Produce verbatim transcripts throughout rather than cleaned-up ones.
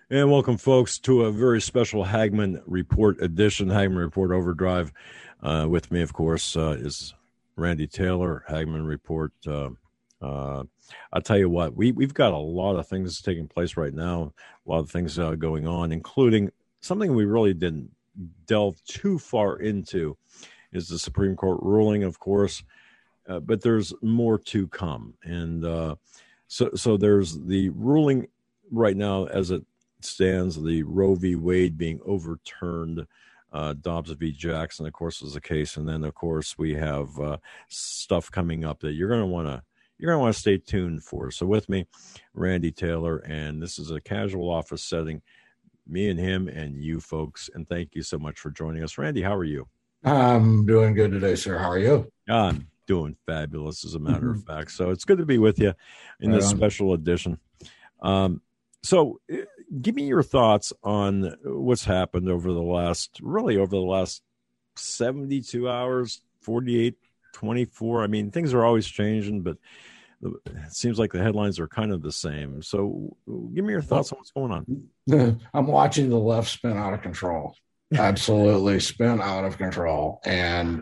And welcome, folks, to a very special Hagman Report edition, Hagman Report Overdrive. Uh, with me, of course, uh, is Randy Taylor, Hagman Report. Uh, uh, I'll tell you what, we, we've got a lot of things taking place right now, a lot of things uh, going on, including something we really didn't delve too far into is the Supreme Court ruling, of course, uh, but there's more to come. And uh, so, so there's the ruling right now as it stands, the Roe v. Wade being overturned, uh, Dobbs v. Jackson, of course, is the case, and then of course we have uh, stuff coming up that you're going to want to you're going to want to stay tuned for. So with me, Randy Taylor, and this is a casual office setting, me and him and you folks, and thank you so much for joining us. Randy, how are you? I'm doing good today, sir. How are you? I'm doing fabulous, as a matter mm-hmm. of fact. So it's good to be with you in this right special edition. Um, so give me your thoughts on what's happened over the last, really over the last seventy-two hours, forty-eight, twenty-four. I mean, things are always changing, but it seems like the headlines are kind of the same. So give me your thoughts on what's going on. I'm watching the left spin out of control. Absolutely spin out of control. And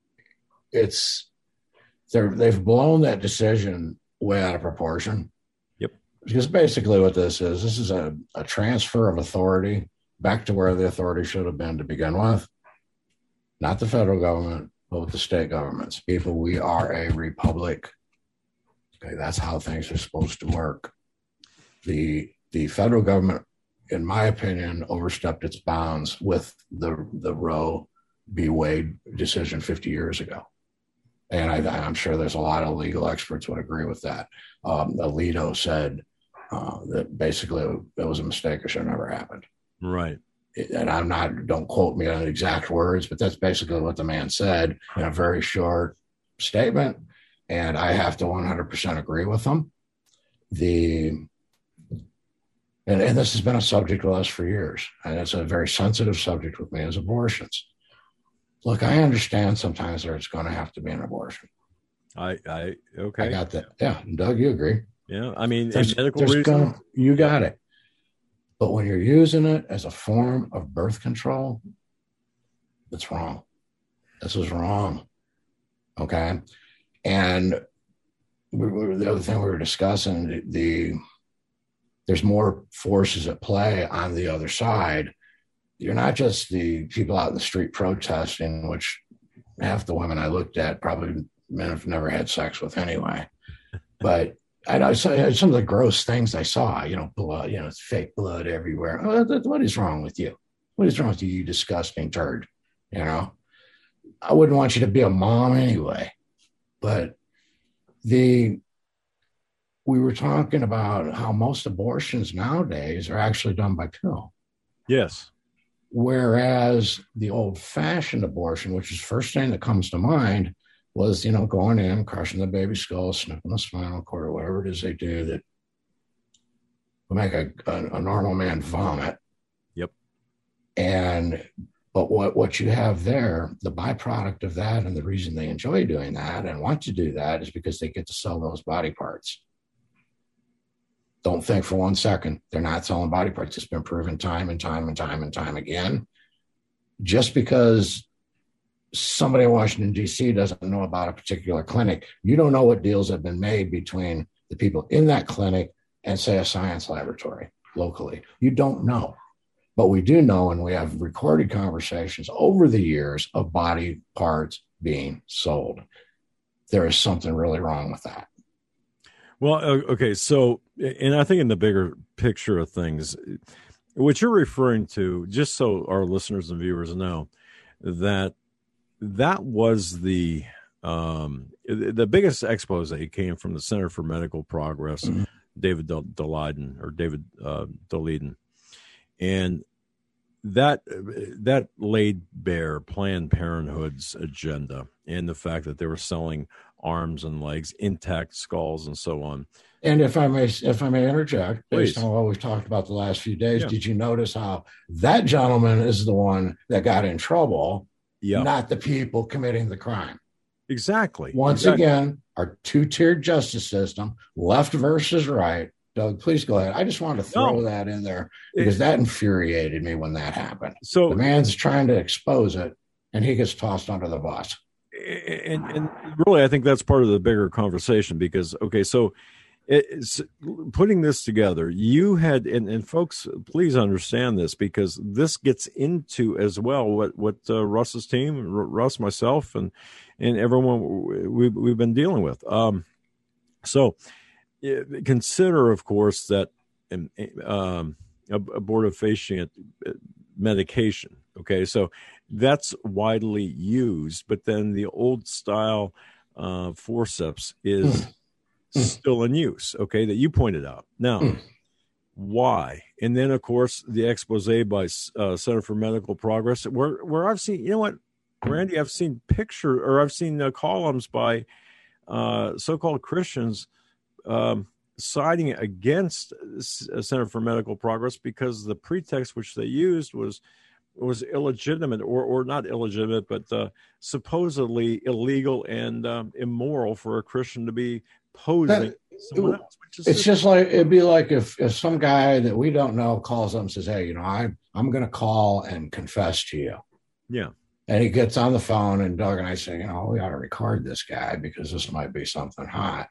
it's, they're, they've blown that decision way out of proportion. Because basically what this is, this is a, a transfer of authority back to where the authority should have been to begin with. Not the federal government, but with the state governments. People, we are a republic. Okay, that's how things are supposed to work. The the federal government, in my opinion, overstepped its bounds with the, the Roe v. Wade decision fifty years ago. And I, I'm sure there's a lot of legal experts would agree with that. Um, Alito said uh, that basically it was a mistake. It should have never happened. Right. And I'm not, don't quote me on exact words, but that's basically what the man said in a very short statement. And I have to one hundred percent agree with him. The, and, and this has been a subject with us for years. And it's a very sensitive subject with me as abortions. Look, I understand sometimes there's going to have to be an abortion. I, I, okay. I got that. Yeah. Doug, you agree? Yeah. I mean, there's, medical there's reasons. Gonna, you got it. But when you're using it as a form of birth control, it's wrong. This is wrong. Okay. And we, we, the other thing we were discussing, the, the there's more forces at play on the other side. You're not just the people out in the street protesting, which half the women I looked at probably men have never had sex with anyway. But I know some of the gross things I saw, you know, blood, you know, it's fake blood everywhere. What is wrong with you? What is wrong with you, you disgusting turd? You know, I wouldn't want you to be a mom anyway. But the we were talking about how most abortions nowadays are actually done by pill. Yes. Whereas the old-fashioned abortion, which is the first thing that comes to mind, was, you know, going in, crushing the baby's skull, snipping the spinal cord, or whatever it is they do that will make a, a, a normal man vomit. Yep. And, but what, what you have there, the byproduct of that, and the reason they enjoy doing that and want to do that is because they get to sell those body parts. Don't think for one second they're not selling body parts. It's been proven time and time and time and time again. Just because somebody in Washington, D C doesn't know about a particular clinic, you don't know what deals have been made between the people in that clinic and, say, a science laboratory locally. You don't know. But we do know, and we have recorded conversations over the years of body parts being sold. There is something really wrong with that. Well, okay, so, and I think in the bigger picture of things, what you're referring to, just so our listeners and viewers know, that that was the um, the biggest expose came from the Center for Medical Progress, mm-hmm. David Daleiden, or David uh, Daleiden, and that that laid bare Planned Parenthood's agenda and the fact that they were selling arms and legs, intact skulls, and so on. And if I may, if I may interject, based Please. on what we've talked about the last few days, Yeah. did you notice how that gentleman is the one that got in trouble, Yeah. not the people committing the crime? Exactly. Once exactly. again, our two-tiered justice system, left versus right, Doug, please go ahead. I just wanted to throw No, that in there because it, that infuriated me when that happened. so The man's trying to expose it, and he gets tossed under the bus. and, and really, I think that's part of the bigger conversation because, okay, so it's putting this together. You had, and, and folks, please understand this because this gets into as well what what uh, Russ's team, Russ, myself, and and everyone we we've been dealing with. Um, so consider, of course, that um, abortifacient medication. Okay, so that's widely used, but then the old style uh, forceps is mm. still in use. Okay, that you pointed out. Now, mm. why? And then, of course, the expose by uh, Center for Medical Progress, where where I've seen, you know what, Randy, I've seen picture or I've seen uh, columns by uh, so-called Christians um, siding against Center for Medical Progress because the pretext which they used was was illegitimate or or not illegitimate, but uh, supposedly illegal and um, immoral for a Christian to be posing that, someone else. Which is it's just like it'd be like if, if some guy that we don't know calls up and says, "Hey, you know, I I'm going to call and confess to you." Yeah. And he gets on the phone, and Doug and I say, "You know, we ought to record this guy because this might be something hot."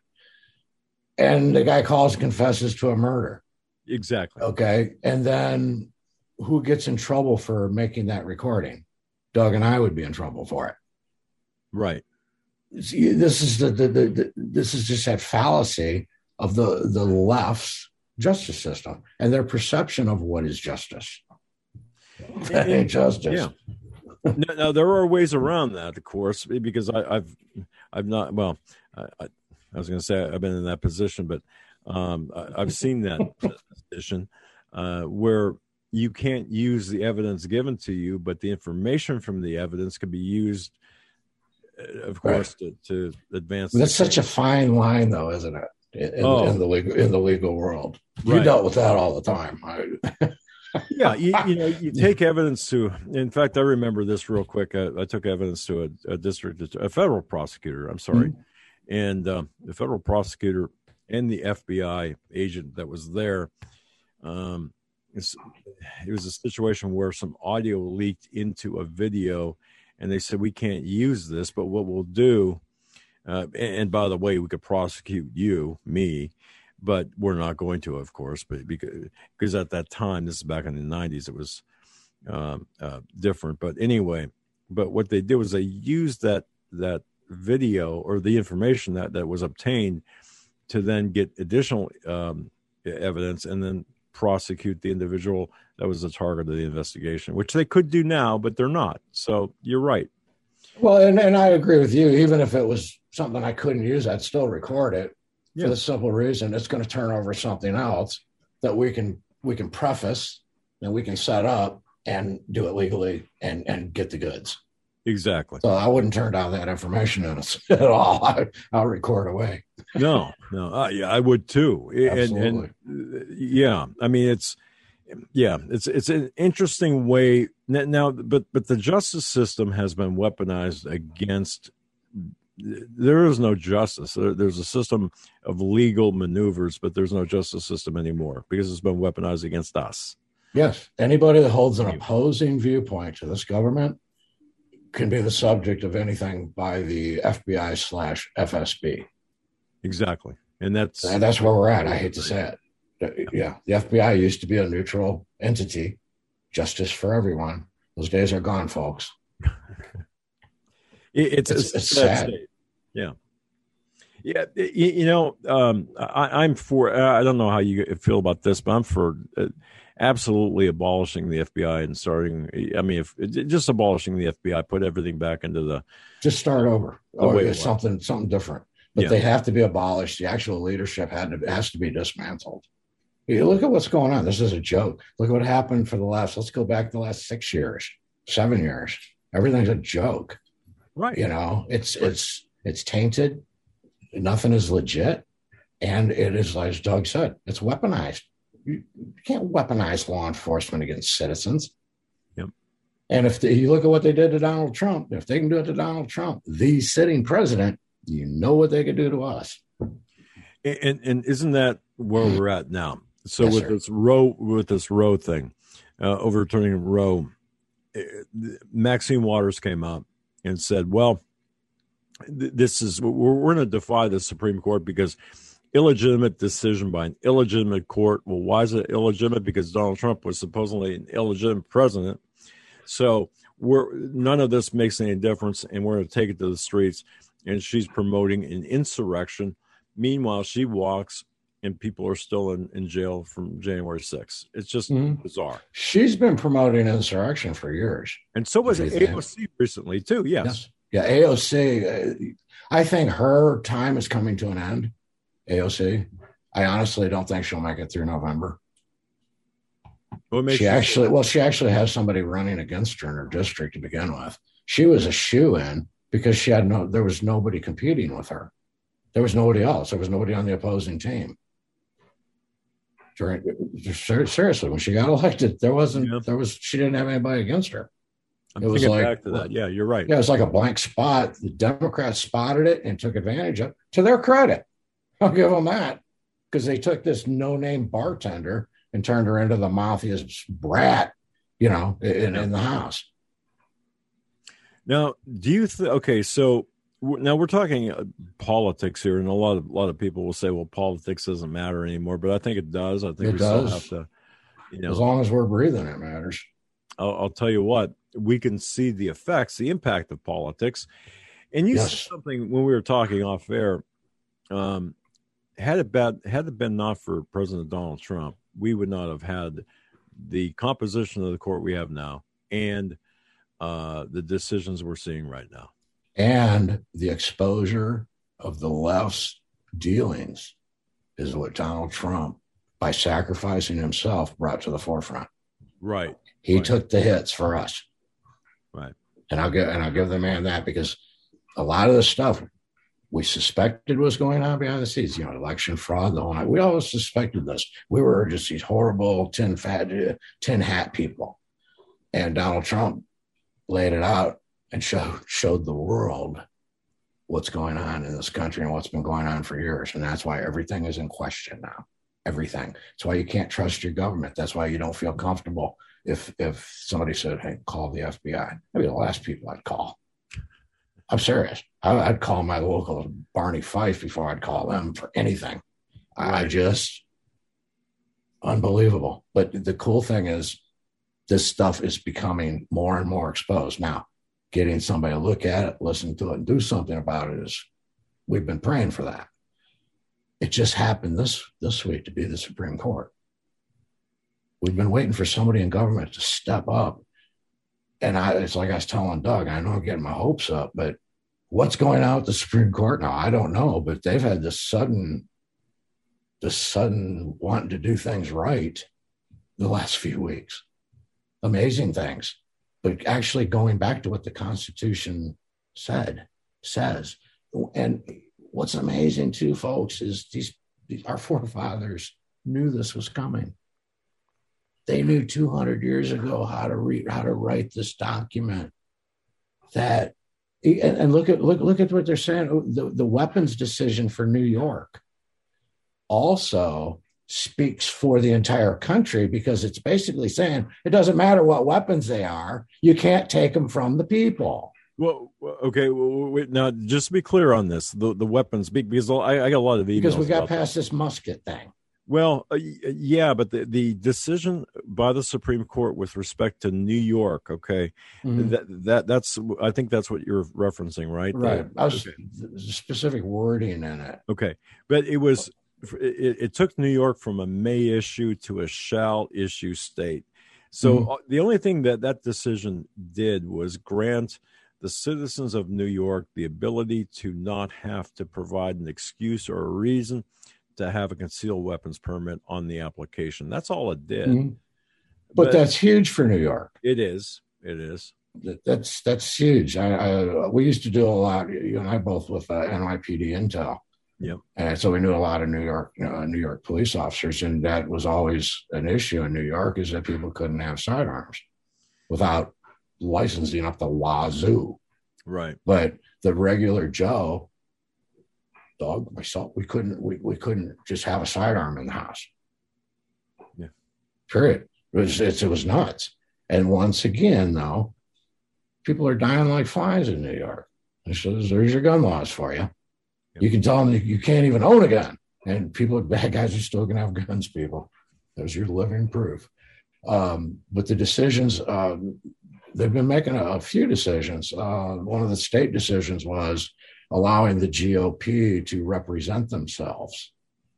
And the guy calls and confesses to a murder. Exactly. Okay, and then who gets in trouble for making that recording? Doug and I would be in trouble for it. Right. See, this is the, the, the, the this is just that fallacy of the the left's justice system and their perception of what is justice. That ain't justice. Yeah. now, now there are ways around that, of course, because I, I've I've not well, I, I, I was going to say I've been in that position, but um, I, I've seen that position uh, where you can't use the evidence given to you, but the information from the evidence can be used, of course, right. to, to advance. That's such a fine line, though, isn't it? In, oh. in the legal in the legal world, you right. dealt with that all the time. yeah, you, you know, you take evidence to. In fact, I remember this real quick. I, I took evidence to a, a district, a federal prosecutor. I'm sorry, mm-hmm. and um, the federal prosecutor and the F B I agent that was there. Um, It's, it was a situation where some audio leaked into a video, and they said, we can't use this, but what we'll do, uh, and, and by the way, we could prosecute you, me, but we're not going to, of course, but because, because at that time, this is back in the nineties, it was um, uh, different. But anyway, but what they did was they used that that video or the information that, that was obtained to then get additional um, evidence and then prosecute the individual that was the target of the investigation, which they could do now, but they're not. So you're right. Well, and, and I agree with you. Even if it was something I couldn't use, I'd still record it yeah. for the simple reason it's going to turn over something else that we can we can preface and we can set up and do it legally and, and get the goods. Exactly. So I wouldn't turn down that information in us at all. I, I'll record away. No, no, uh, yeah, I would too. Absolutely. And, and yeah, I mean, it's yeah, it's it's an interesting way now. But but the justice system has been weaponized against. There is no justice. There, there's a system of legal maneuvers, but there's no justice system anymore because it's been weaponized against us. Yes, anybody that holds an opposing viewpoint to this government can be the subject of anything by the F B I slash F S B. Exactly. And that's and that's where we're at. I hate to say it. Yeah. The F B I used to be a neutral entity, justice for everyone. Those days are gone, folks. it, it's, it's, it's sad. sad. Yeah. Yeah. You, you know, um, I, I'm for, I don't know how you feel about this, but I'm for uh, absolutely abolishing the F B I and starting, I mean, if just abolishing the F B I, put everything back into the. Just start over. Or oh, something, something different. But yeah. they have to be abolished. The actual leadership had to, has to be dismantled. You look at what's going on. This is a joke. Look at what happened for the last, let's go back the last six years, seven years. Everything's a joke. Right. You know, it's, right. it's, it's tainted. Nothing is legit. And it is, as Doug said, it's weaponized. You can't weaponize law enforcement against citizens. Yep. And if the, you look at what they did to Donald Trump, if they can do it to Donald Trump, the sitting president, you know what they could do to us. And and isn't that where we're at now. So Yes, with sir. this Roe, with this Roe thing, uh, overturning Roe, uh, Maxine Waters came out and said, "Well, th- this is we're, we're going to defy the Supreme Court because illegitimate decision by an illegitimate court. Well, why is it illegitimate? Because Donald Trump was supposedly an illegitimate president. So we're none of this makes any difference, and we're going to take it to the streets." And she's promoting an insurrection. Meanwhile, she walks, and people are still in, in jail from January sixth. It's just mm-hmm. bizarre. She's been promoting insurrection for years. And so was A O C recently, too. Yes. yes. Yeah, A O C. Uh, I think her time is coming to an end, A O C. I honestly don't think she'll make it through November. What makes she actually, well, she actually has somebody running against her in her district to begin with. She was a shoo-in because she had no, there was nobody competing with her. There was nobody else. There was nobody on the opposing team. During, seriously, when she got elected, there wasn't, yeah. there was, she didn't have anybody against her. I'm it was like, back to that. Yeah, you're right. Yeah, it was like a blank spot. The Democrats spotted it and took advantage of it. To their credit, I'll give them that, because they took this no-name bartender and turned her into the mafia's brat, you know, in, in the House. Now, do you think? Okay, so now we're talking uh, politics here, and a lot of a lot of people will say, "Well, politics doesn't matter anymore," but I think it does. I think it we does. still have to, you know, as long as we're breathing, it matters. I'll, I'll tell you what, we can see the effects, the impact of politics. And you yes. said something when we were talking off air. Um, had it been had it been not for President Donald Trump, we would not have had the composition of the court we have now, and uh, the decisions we're seeing right now, and the exposure of the left's dealings is what Donald Trump, by sacrificing himself, brought to the forefront. Right. He right. took the hits for us. Right. And I'll give and I'll give the man that, because a lot of the stuff we suspected was going on behind the scenes, you know, election fraud, the whole night. We always suspected this. We were just these horrible tin fat, tin hat people. And Donald Trump laid it out and showed showed the world what's going on in this country and what's been going on for years. And that's why everything is in question now. Everything. That's why you can't trust your government. That's why you don't feel comfortable if if somebody said, "Hey, call the F B I." That'd be the last people I'd call. I'm serious. I'd call my local Barney Fife before I'd call them for anything. Right. I just, unbelievable. But the cool thing is, this stuff is becoming more and more exposed. Now, getting somebody to look at it, listen to it, and do something about it is, we've been praying for that. It just happened this, this week to be the Supreme Court. We've been waiting for somebody in government to step up. And I, it's like I was telling Doug, I know I'm getting my hopes up, but what's going on with the Supreme Court now? I don't know, but they've had this sudden, this sudden wanting to do things right the last few weeks. Amazing things, but actually going back to what the Constitution said, says. And what's amazing too, folks, is these, these our forefathers knew this was coming. They knew two hundred years ago how to read, how to write this document. That, and, and look at look look at what they're saying. The, the weapons decision for New York also speaks for the entire country, because it's basically saying it doesn't matter what weapons they are, you can't take them from the people. Well, okay. Well, wait, now, just to be clear on this, the, the weapons, because I, I got a lot of emails. Because we got past that. This musket thing. Well, uh, yeah, but the, the decision by the Supreme Court with respect to New York, okay, mm-hmm. that that that's I think that's what you're referencing, right? Right. The, I was, okay. Specific wording in it. Okay, but it was it, it took New York from a may issue to a shall issue state. So mm-hmm. the only thing that that decision did was grant the citizens of New York the ability to not have to provide an excuse or a reason to have a concealed weapons permit on the application. That's all it did. Mm-hmm. But, but that's huge for New York. It is. It is. That's that's huge. I, I we used to do a lot. You and I both with uh, N Y P D Intel. Yep. And so we knew a lot of New York, uh, New York police officers, and that was always an issue in New York, is that people couldn't have sidearms without licensing up the wazoo. Right. But the regular Joe Doug, myself, we couldn't we, we couldn't just have a sidearm in the house. Yeah. Period. It was it's, it was nuts. And once again, though, people are dying like flies in New York. And so there's your gun laws for you. Yep. You can tell them that you can't even own a gun. And people, bad guys are still going to have guns, people. There's your living proof. Um, but the decisions, uh, they've been making a, a few decisions. Uh, one of the state decisions was allowing the G O P to represent themselves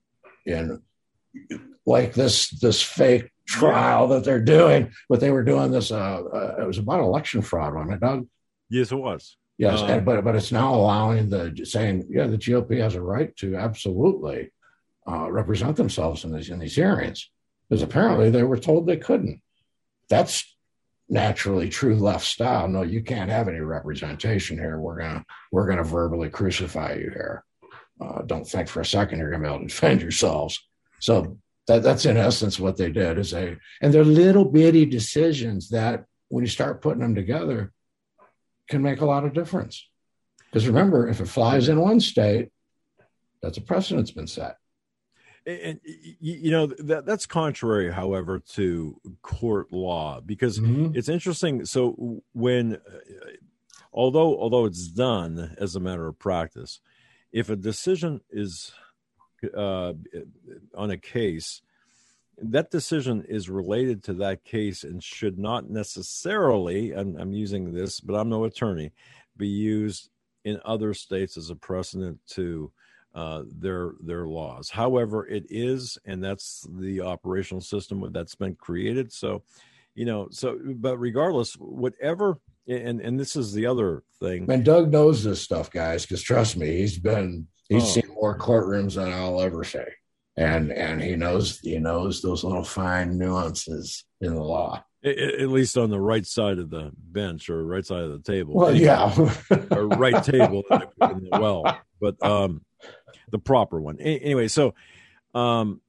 in like this, this fake trial that they're doing, but they were doing this, uh, uh, it was about election fraud, wasn't it, Doug? Yes, it was. Yes, um, and, but but it's now allowing the saying, yeah, the G O P has a right to absolutely uh, represent themselves in these in these hearings, because apparently they were told they couldn't. That's naturally true left style. No, you can't have any representation here. We're gonna we're gonna verbally crucify you here. Uh, don't think for a second you're gonna be able to defend yourselves. So that that's in essence what they did. Is they and they're little bitty decisions that when you start putting them together, can make a lot of difference. Because remember, if it flies in one state, that's a precedent's been set. And, you know, that that's contrary, however, to court law, because mm-hmm. it's interesting. So when, although although it's done as a matter of practice, if a decision is uh, on a case, that decision is related to that case and should not necessarily, I'm, I'm using this, but I'm no attorney, be used in other states as a precedent to uh, their their laws. However, it is, and that's the operational system that's been created. So, you know, so, but regardless, whatever, and, and this is the other thing. And Doug knows this stuff, guys, because trust me, he's been, he's oh. seen more courtrooms than I'll ever say. And and he knows he knows those little fine nuances in the law. At least on the right side of the bench or right side of the table. Well, anyway, yeah, or right table in the well, but um, the proper one. Anyway, so um,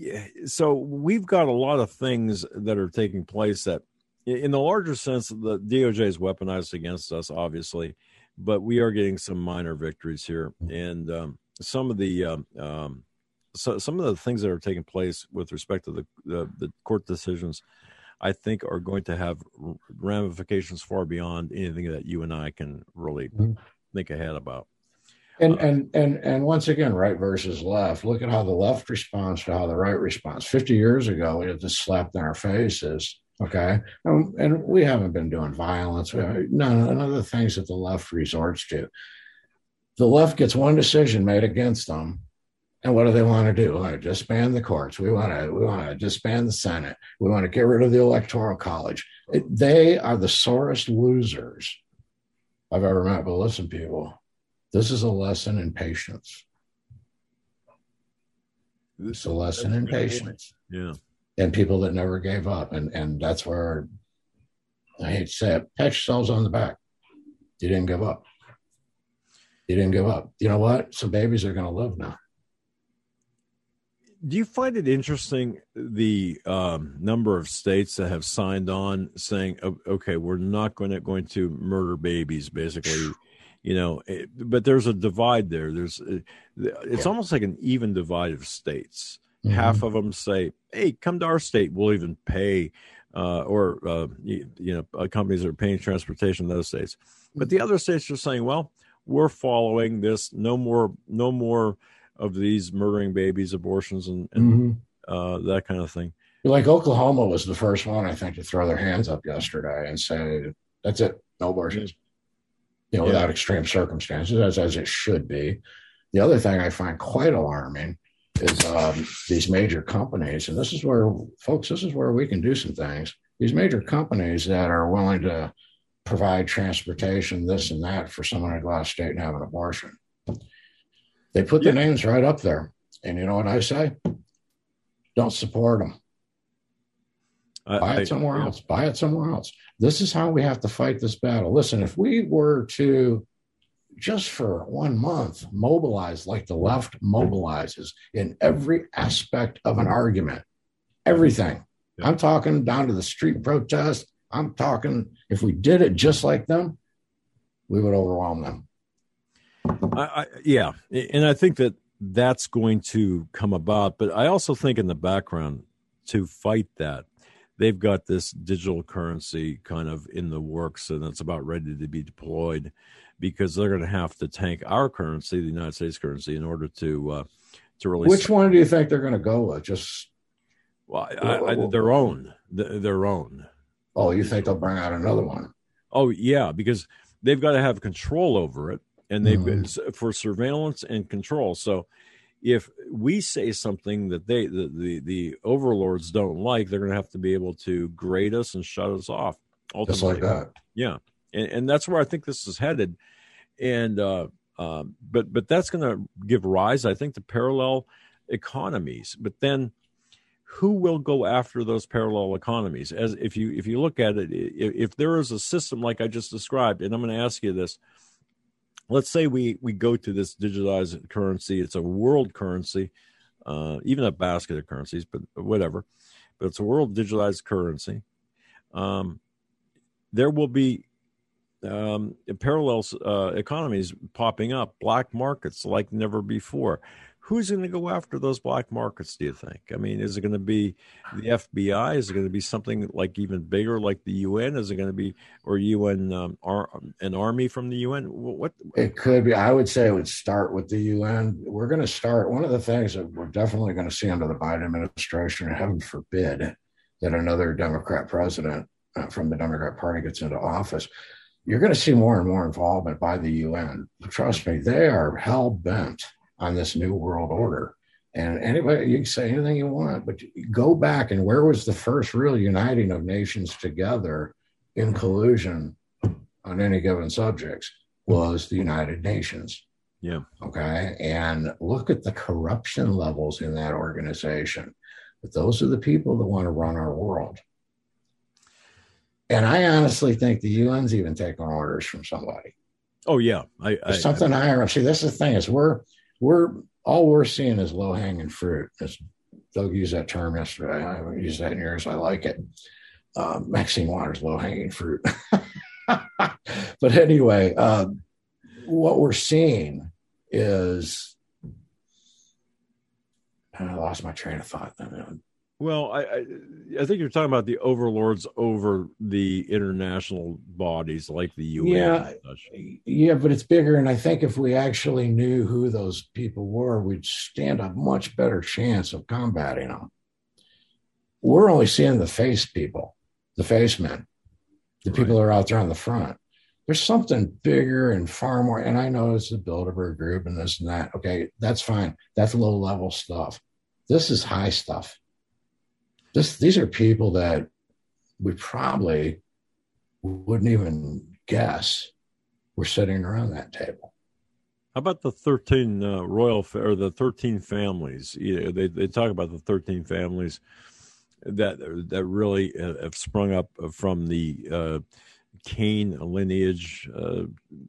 so we've got a lot of things that are taking place that, in the larger sense, the D O J is weaponized against us, obviously, but we are getting some minor victories here, and um, some of the um, um, So some of the things that are taking place with respect to the, the, the court decisions, I think, are going to have ramifications far beyond anything that you and I can really mm-hmm. think ahead about. And uh, and and and once again, right versus left. Look at how the left responds to how the right responds. Fifty years ago, we had this slapped in our faces. Okay, um, and we haven't been doing violence. None, none of the things that the left resorts to. The left gets one decision made against them. And what do they want to do? We want to disband the courts. We want to we want to disband the Senate. We want to get rid of the Electoral College. It, they are the sorest losers I've ever met. But listen, people, this is a lesson in patience. It's a lesson in patience. Yeah. And people that never gave up. And and that's where, I hate to say it, pat yourselves on the back. You didn't give up. You didn't give up. You know what? Some babies are going to live now. Do you find it interesting, the um, number of states that have signed on saying, okay, we're not going to going to murder babies, basically, you know, it, but there's a divide there. There's It's yeah. almost like an even divide of states. Mm-hmm. Half of them say, hey, come to our state. We'll even pay uh, or, uh, you, you know, uh, companies that are paying transportation in those states. But the other states are saying, well, we're following this. No more, no more of these murdering babies, abortions, and, and mm-hmm. uh, that kind of thing. Like Oklahoma was the first one, I think, to throw their hands up yesterday and say, that's it, no abortions. You know, yeah. without extreme circumstances, as, as it should be. The other thing I find quite alarming is um, these major companies, and this is where, folks, this is where we can do some things. These major companies that are willing to provide transportation, this and that, for someone to go out of state and have an abortion. They put their yeah. names right up there. And you know what I say? Don't support them. I, Buy it I, somewhere I, else. Buy it somewhere else. This is how we have to fight this battle. Listen, if we were to, just for one month, mobilize like the left mobilizes in every aspect of an argument, everything. Yeah. I'm talking down to the street protest. I'm talking, if we did it just like them, we would overwhelm them. I, I, yeah, and I think that that's going to come about. But I also think in the background to fight that, they've got this digital currency kind of in the works, and it's about ready to be deployed because they're going to have to tank our currency, the United States currency, in order to uh, to really. Which one do you think they're going to go with? Just well, I, I, their own, their own. Oh, you think they'll bring out another one? Oh, yeah, because they've got to have control over it, and they've mm-hmm. for surveillance and control. So, if we say something that they the, the the overlords don't like, they're going to have to be able to grade us and shut us off. Ultimately. Just like that. Yeah, and, and that's where I think this is headed. And uh, uh, but but that's going to give rise, I think, to parallel economies. But then, who will go after those parallel economies? As if you if you look at it, if, if there is a system like I just described, and I'm going to ask you this. Let's say we, we go to this digitized currency. It's a world currency, uh, even a basket of currencies, but whatever. But it's a world digitized currency. Um, there will be um, parallel uh, economies popping up, black markets like never before. Who's going to go after those black markets, do you think? I mean, is it going to be the F B I? Is it going to be something like even bigger, like the U N? Is it going to be, or U N, um, ar- an army from the U N? What? It could be. I would say it would start with the U N. We're going to start, one of the things that we're definitely going to see under the Biden administration, and heaven forbid that another Democrat president uh, from the Democrat Party gets into office, you're going to see more and more involvement by the U N. Trust me, they are hell-bent on this new world order. And anybody, you can say anything you want, but go back and where was the first real uniting of nations together in collusion on any given subjects? Was the United Nations. Yeah. Okay. And look at the corruption levels in that organization. But those are the people that want to run our world. And I honestly think the U N's even taking orders from somebody. Oh yeah. I, I something I, higher up. See, this is the thing is we're, We're all we're seeing is low hanging fruit. As Doug used that term yesterday. I haven't used that in years. I like it. Uh, Maxine Waters, low hanging fruit. But anyway, uh, what we're seeing is I lost my train of thought. Well, I, I I think you're talking about the overlords over the international bodies like the U N. Yeah, yeah, but it's bigger. And I think if we actually knew who those people were, we'd stand a much better chance of combating them. We're only seeing the face people, the face men, the people right. that are out there on the front. There's something bigger and far more. And I know it's the Bilderberg Group and this and that. Okay, that's fine. That's low level stuff. This is high stuff. This, these are people that we probably wouldn't even guess were sitting around that table. How about the thirteen uh, royal fa- or the thirteen families? Yeah, they they talk about the thirteen families that that really have sprung up from the uh, Cain lineage, uh,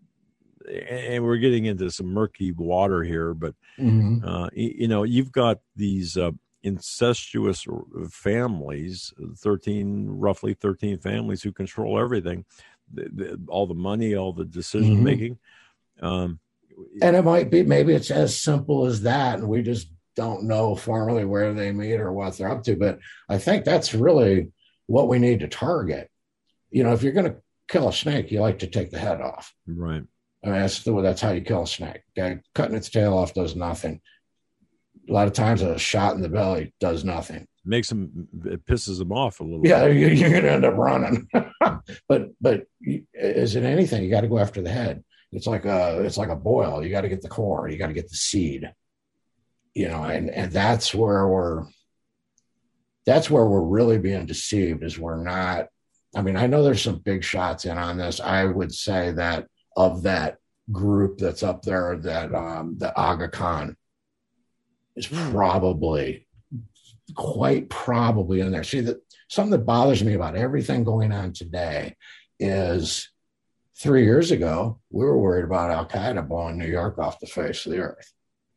and we're getting into some murky water here. But mm-hmm. uh, you know, you've got these. Uh, incestuous families, thirteen, roughly thirteen families who control everything, the, the, all the money, all the decision mm-hmm. making. Um, and it might be, maybe it's as simple as that. And we just don't know formally where they meet or what they're up to. But I think that's really what we need to target. You know, if you're going to kill a snake, you like to take the head off. Right. I mean, that's, the, that's how you kill a snake. Okay? Cutting its tail off does nothing. A lot of times a shot in the belly does nothing. Makes them, it pisses them off a little yeah, bit. Yeah, you're going to end up running. but but is it anything? You got to go after the head. It's like a it's like a boil. You got to get the core. You got to get the seed. You know, and and that's where we're that's where we're really being deceived. Is we're not. I mean, I know there's some big shots in on this. I would say that of that group that's up there, that um, the Aga Khan is probably quite probably in there. See, that something that bothers me about everything going on today is three years ago, we were worried about Al-Qaeda blowing New York off the face of the earth.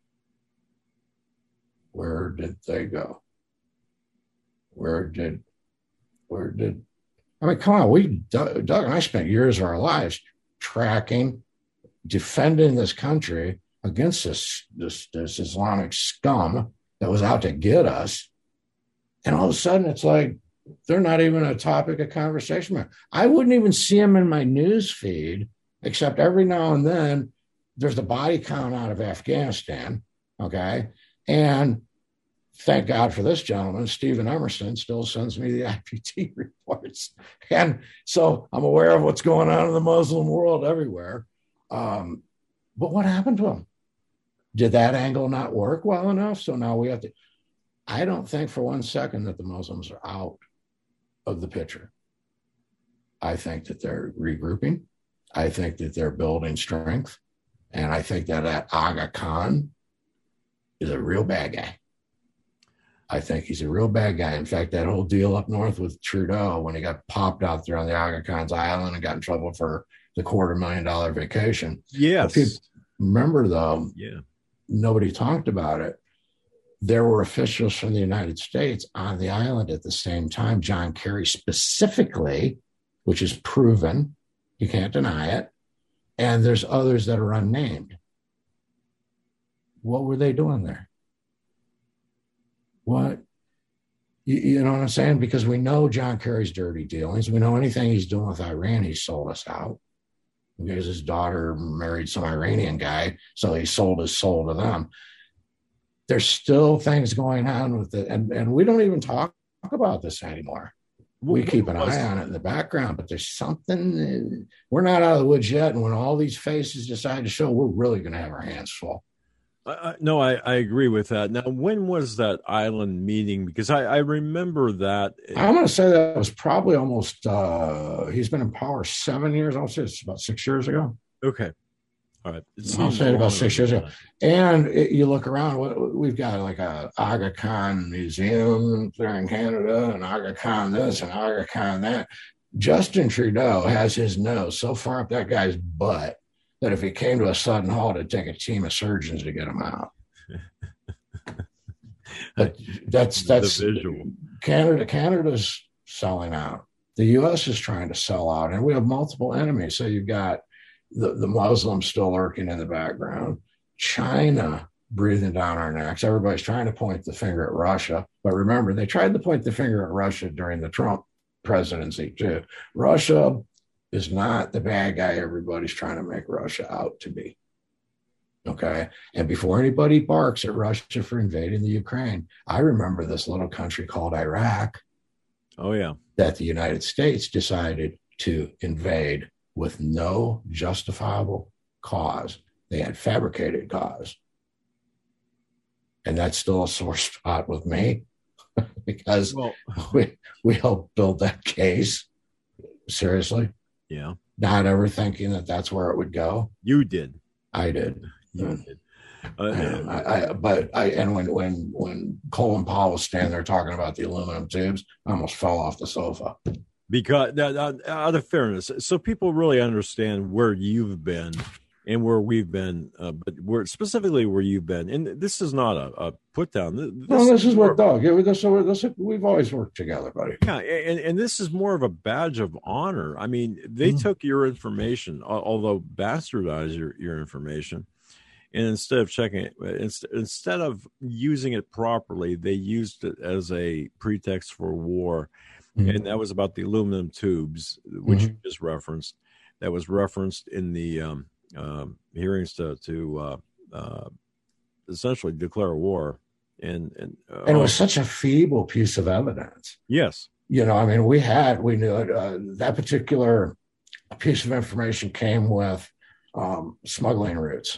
Where did they go? Where did, where did, I mean, come on, we, Doug and I spent years of our lives tracking defending this country against this, this, this Islamic scum that was out to get us. And all of a sudden, it's like they're not even a topic of conversation. I wouldn't even see them in my news feed, except every now and then there's the body count out of Afghanistan. Okay. And thank God for this gentleman, Stephen Emerson still sends me the I P T reports. And so I'm aware of what's going on in the Muslim world everywhere. Um, but what happened to him? Did that angle not work well enough? So now we have to, I don't think for one second that the Muslims are out of the picture. I think that they're regrouping. I think that they're building strength. And I think that that Aga Khan is a real bad guy. I think he's a real bad guy. In fact, that whole deal up north with Trudeau, when he got popped out there on the Aga Khan's island and got in trouble for the quarter million dollar vacation. Yes. People, remember, though, yeah, nobody talked about it. There were officials from the United States on the island at the same time. John Kerry specifically, which is proven. You can't deny it. And there's others that are unnamed. What were they doing there? What? You, you know what I'm saying? Because we know John Kerry's dirty dealings. We know anything he's doing with Iran, he sold us out. Because his daughter married some Iranian guy, so he sold his soul to them. There's still things going on with it, and, and we don't even talk about this anymore. We keep an eye on it in the background, but there's something, we're not out of the woods yet, and when all these faces decide to show, we're really going to have our hands full. Uh, no, I, I agree with that. Now, when was that island meeting? Because I, I remember that. I'm going to say that was probably almost, uh, he's been in power seven years. I'll say it's about six years ago. Okay. All right. I'll say it about six years ago. And it, you look around, we've got like a Aga Khan museum there in Canada, and Aga Khan this and Aga Khan that. Justin Trudeau has his nose so far up that guy's butt that if he came to a sudden halt, it'd take a team of surgeons to get him out. But that's that's the visual. Canada. Canada's selling out. The U S is trying to sell out, and we have multiple enemies. So you've got the, the Muslims still lurking in the background, China breathing down our necks. Everybody's trying to point the finger at Russia. But remember, they tried to point the finger at Russia during the Trump presidency too. Russia is not the bad guy everybody's trying to make Russia out to be. Okay. And before anybody barks at Russia for invading the Ukraine, I remember this little country called Iraq. Oh, yeah. That the United States decided to invade with no justifiable cause. They had fabricated cause. And that's still a sore spot with me because well, we, we helped build that case. Seriously. Yeah. Not ever thinking that that's where it would go. You did. I did. You and, did. Uh, and I, I, but I, and when, when, when Colin Powell was standing there talking about the aluminum tubes, I almost fell off the sofa. Because uh, out of fairness, so people really understand where you've been and where we've been, uh, but where specifically where you've been. And this is not a, a put down. This no, this is what Doug. Yeah, this, this, we've always worked together, buddy. Yeah, and, and this is more of a badge of honor. I mean, they mm-hmm. took your information, although bastardized your, your information, and instead of checking it, instead of using it properly, they used it as a pretext for war. Mm-hmm. And that was about the aluminum tubes, which mm-hmm. you just referenced. That was referenced in the um, uh, hearings to to uh, uh, essentially declare war. And and, uh, and it was such a feeble piece of evidence. Yes. You know, I mean, we had, we knew it. Uh, that particular piece of information came with um, smuggling routes.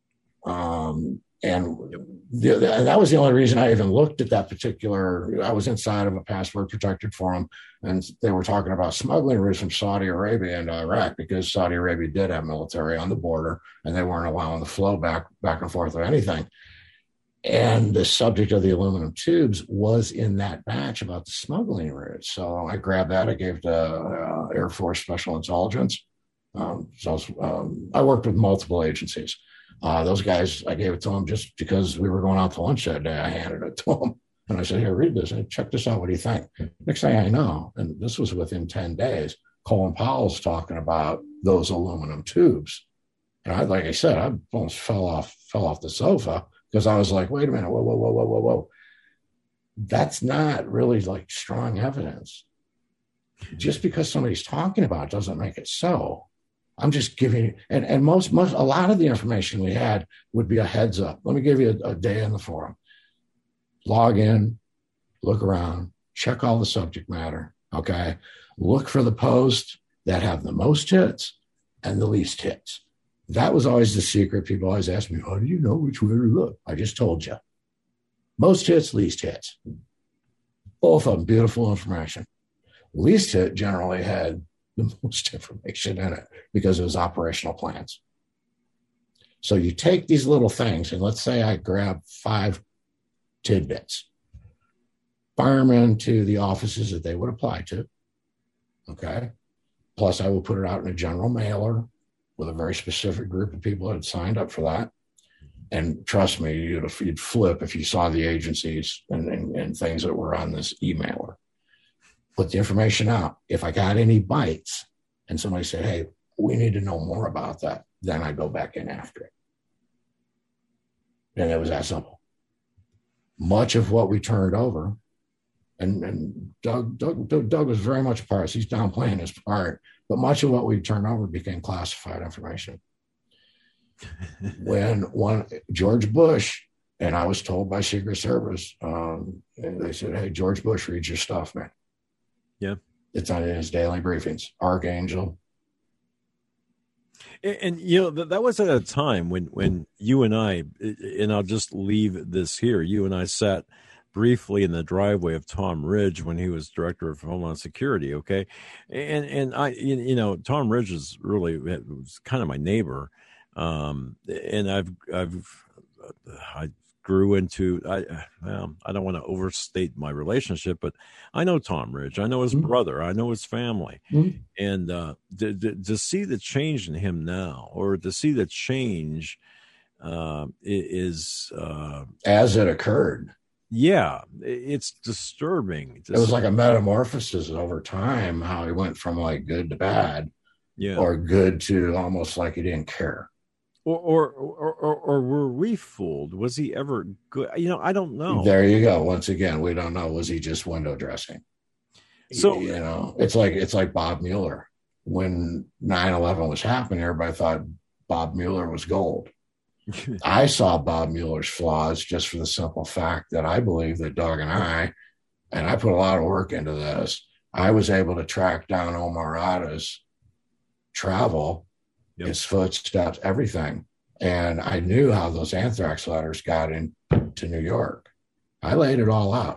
Um, and the, the, that was the only reason I even looked at that particular, I was inside of a password protected forum, and they were talking about smuggling routes from Saudi Arabia into Iraq because Saudi Arabia did have military on the border and they weren't allowing the flow back, back and forth of anything. And the subject of the aluminum tubes was in that batch about the smuggling routes. So I grabbed that. I gave it to uh, Air Force Special Intelligence. Um, so I, was, um, I worked with multiple agencies. Uh, those guys, I gave it to them just because we were going out to lunch that day. I handed it to them. And I said, here, read this. And check this out. What do you think? Next thing I know, and this was within ten days, Colin Powell's talking about those aluminum tubes. And I, like I said, I almost fell off, fell off the sofa because I was like, wait a minute, whoa, whoa, whoa, whoa, whoa, whoa. That's not really like strong evidence. Just because somebody's talking about it doesn't make it so. I'm just giving, and, and most, most, a lot of the information we had would be a heads up. Let me give you a, a day in the forum. Log in, look around, check all the subject matter. Okay. Look for the posts that have the most hits and the least hits. That was always the secret. People always ask me, how do you know which way to look? I just told you. Most hits, least hits. Both of them, beautiful information. Least hit generally had the most information in it because it was operational plans. So you take these little things, and let's say I grab five tidbits, fire them into the offices that they would apply to. Okay. Plus, I will put it out in a general mailer with a very specific group of people that had signed up for that. And trust me, you'd, you'd flip if you saw the agencies and, and, and things that were on this emailer. Put the information out. If I got any bites and somebody said, hey, we need to know more about that, then I go back in after it. And it was that simple. Much of what we turned over, and, and Doug, Doug, Doug was very much a part. He's downplaying his part, but much of what we turned over became classified information. When one George Bush, and I was told by Secret Service, um, and they said, hey, George Bush reads your stuff, man. Yeah. It's on his daily briefings. Archangel. And, and you know, that, that was at a time when, when you and I, and I'll just leave this here, you and I sat briefly in the driveway of Tom Ridge when he was director of Homeland Security. Okay. And, and I, you know, Tom Ridge is really, was kind of my neighbor. Um, and I've, I've, I grew into, I, well, I don't want to overstate my relationship, but I know Tom Ridge. I know his mm-hmm. brother. I know his family. Mm-hmm. And, uh, to, to, to see the change in him now, or to see the change, uh, is, uh, as it occurred. Yeah, it's disturbing. It was like a metamorphosis over time, how he went from like good to bad, yeah, or good to almost like he didn't care. Or, or, or, or, or were we fooled? Was he ever good? You know, I don't know. There you go. Once again, we don't know. Was he just window dressing? So, you know, it's like, it's like Bob Mueller. When nine eleven was happening, everybody thought Bob Mueller was gold. I saw Bob Mueller's flaws just for the simple fact that I believe that Doug and I, and I put a lot of work into this, I was able to track down Omar Ada's travel, yep. his footsteps, everything. And I knew how those anthrax letters got into New York. I laid it all out.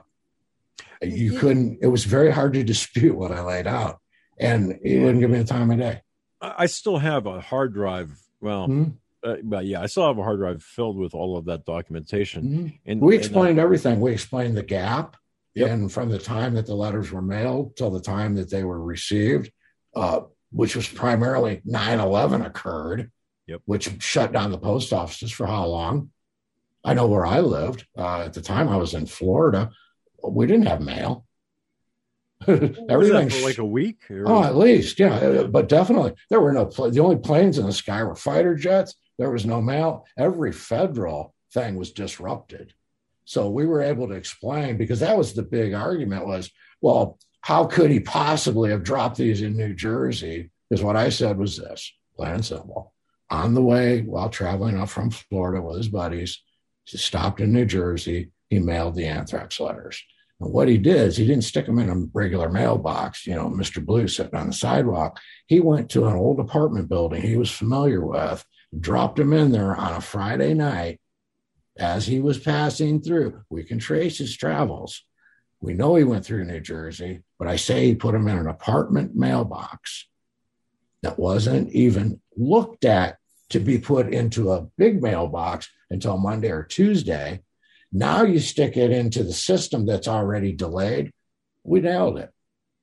You yeah. couldn't, it was very hard to dispute what I laid out. And he wouldn't give me the time of day. I still have a hard drive. Well, mm-hmm. uh, but yeah, I still have a hard drive filled with all of that documentation. Mm-hmm. And we explained and, uh, everything. We explained the gap. Yep. And from the time that the letters were mailed till the time that they were received, uh, which was primarily nine eleven occurred, yep. which shut down the post offices for how long? I know where I lived. Uh, at the time I was in Florida. We didn't have mail. Everything for like a week. Or? Oh, at least, yeah. But definitely, there were no. Pl- the only planes in the sky were fighter jets. There was no mail. Every federal thing was disrupted. So we were able to explain, because that was the big argument was, well, how could he possibly have dropped these in New Jersey? Because what I said was this, plain and simple. On the way, while traveling up from Florida with his buddies, he stopped in New Jersey. He mailed the anthrax letters. And what he did is he didn't stick them in a regular mailbox, you know, Mister Blue sitting on the sidewalk. He went to an old apartment building he was familiar with, dropped them in there on a Friday night as he was passing through. We can trace his travels. We know he went through New Jersey, but I say he put them in an apartment mailbox that wasn't even looked at to be put into a big mailbox until Monday or Tuesday. Now you stick it into the system that's already delayed. We nailed it.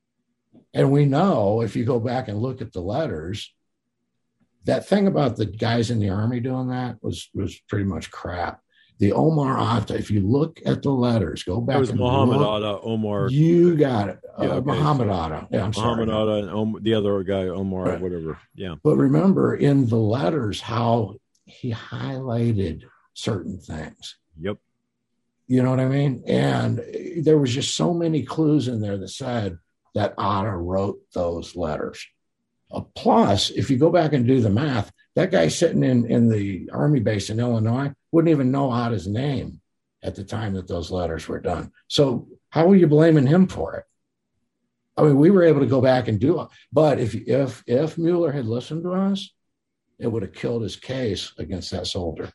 And we know, if you go back and look at the letters, that thing about the guys in the Army doing that was, was pretty much crap. The Omar Atta, if you look at the letters, go That back was and Muhammad look. Atta, Omar. You got it. Uh, Yeah, okay, Muhammad so Atta. Yeah, I'm Muhammad sorry. Atta and Om, the other guy, Omar, Right. whatever. Yeah. But remember in the letters how he highlighted certain things. Yep. You know what I mean? And there was just so many clues in there that said that Atta wrote those letters. Uh, plus, if you go back and do the math, that guy sitting in, in the army base in Illinois wouldn't even know Atta's name at the time that those letters were done. So how are you blaming him for it? I mean, we were able to go back and do it. But if if if Mueller had listened to us, it would have killed his case against that soldier.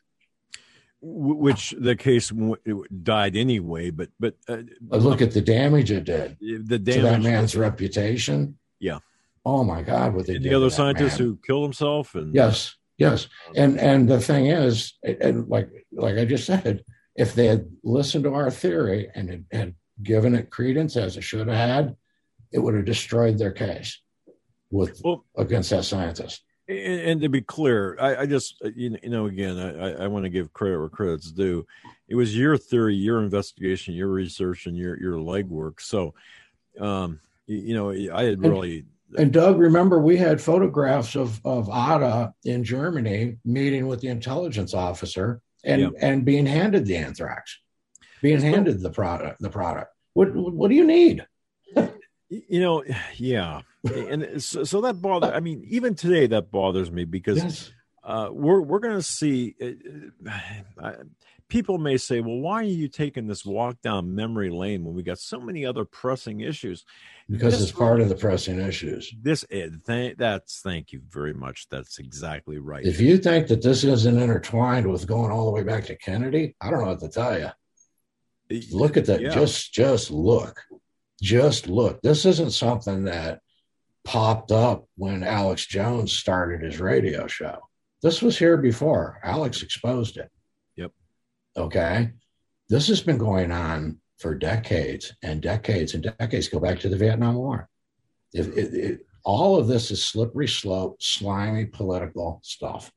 Which the case died anyway, but but uh, look at the damage it did the damage to that man's reputation. Yeah. Oh my God! What they and did the other to that scientist man. who killed himself, and yes, yes, and and the thing is, and like like I just said, if they had listened to our theory and had, had given it credence as it should have had, it would have destroyed their case with well, against that scientist. And, and to be clear, I, I just, you know, again, I, I want to give credit where credit's due. It was your theory, your investigation, your research, and your, your legwork. So, um, you, you know, I had really. And, and Doug, remember, we had photographs of, of Atta in Germany meeting with the intelligence officer and, yeah. and being handed the anthrax, being so, handed the product, the product. What, what do you need? You know, yeah. And so, so that bothers, I mean, even today that bothers me because yes. uh, we're, we're going to see, uh, uh, people may say, well, why are you taking this walk down memory lane when we got so many other pressing issues? Because this, it's part of the pressing issues. This is, th- that's, thank you very much. That's exactly right. If you think that this isn't intertwined with going all the way back to Kennedy, I don't know what to tell you. Look at that. Yeah. Just, just look. Just look. This isn't something that popped up when Alex Jones started his radio show. This was here before. Alex exposed it. Yep. Okay. This has been going on for decades and decades and decades. Go back to the Vietnam War. If it, it, all of this is slippery slope, slimy political stuff.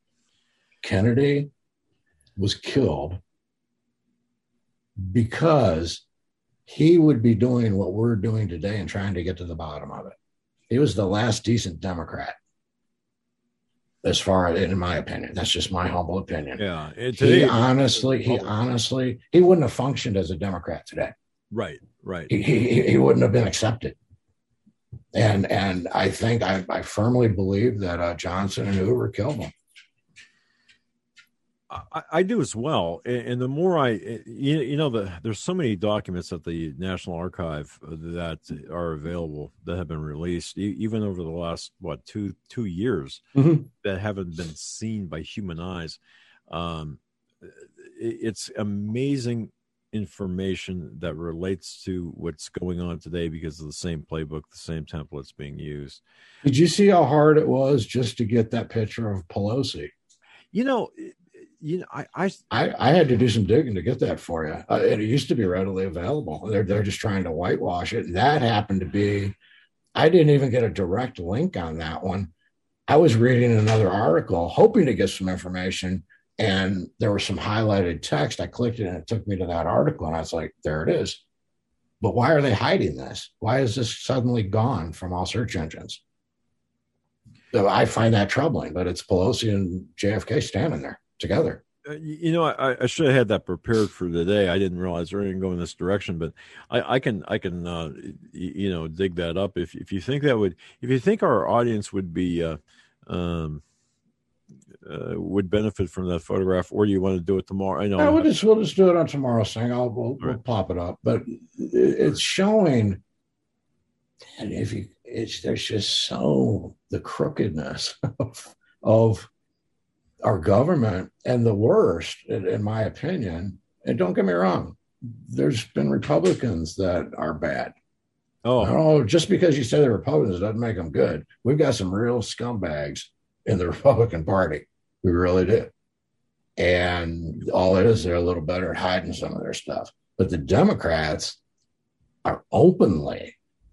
Kennedy was killed because he would be doing what we're doing today and trying to get to the bottom of it. He was the last decent Democrat, as far as, in my opinion. That's just my humble opinion. Yeah. Today, he honestly, he honestly, he wouldn't have functioned as a Democrat today. Right, right. He, he, he wouldn't have been accepted. And and I think, I, I firmly believe that uh, Johnson and Hoover killed him. I, I do as well, and the more I, you, you know, the, there's so many documents at the National Archive that are available that have been released, even over the last what two two years, mm-hmm. that haven't been seen by human eyes. Um, it's amazing information that relates to what's going on today because of the same playbook, the same templates being used. Did you see how hard it was just to get that picture of Pelosi? You know. You know, I, I I I had to do some digging to get that for you. Uh, it used to be readily available. They're they're just trying to whitewash it. That happened to be. I didn't even get a direct link on that one. I was reading another article, hoping to get some information, and there was some highlighted text. I clicked it, and it took me to that article, and I was like, "There it is." But why are they hiding this? Why is this suddenly gone from all search engines? So I find that troubling. But it's Pelosi and J F K standing there together. Uh, you know, I, I should have had that prepared for today. I didn't realize we were going to go in this direction, but I, I can, I can, uh, you know, dig that up. If if you think that would, if you think our audience would be, uh, um, uh, would benefit from that photograph, or do you want to do it tomorrow? I know. Yeah, we'll just we'll just do it on tomorrow's thing. I'll we'll, we'll right. pop it up, but it's showing, and if you, it's there's just so the crookedness of of. our government, and the worst, in, in my opinion, and don't get me wrong, there's been Republicans that are bad. Oh, know, just because you say they're Republicans doesn't make them good. We've got some real scumbags in the Republican Party. We really do. And all it is, they're a little better at hiding some of their stuff. But the Democrats are openly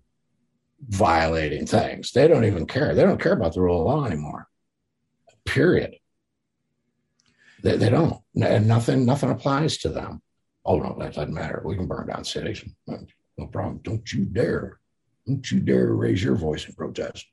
violating things. They don't even care. They don't care about the rule of law anymore. Period. They, they don't, and nothing nothing applies to them. Oh no, that doesn't matter. We can burn down cities. No problem. Don't you dare. Don't you dare raise your voice in protest.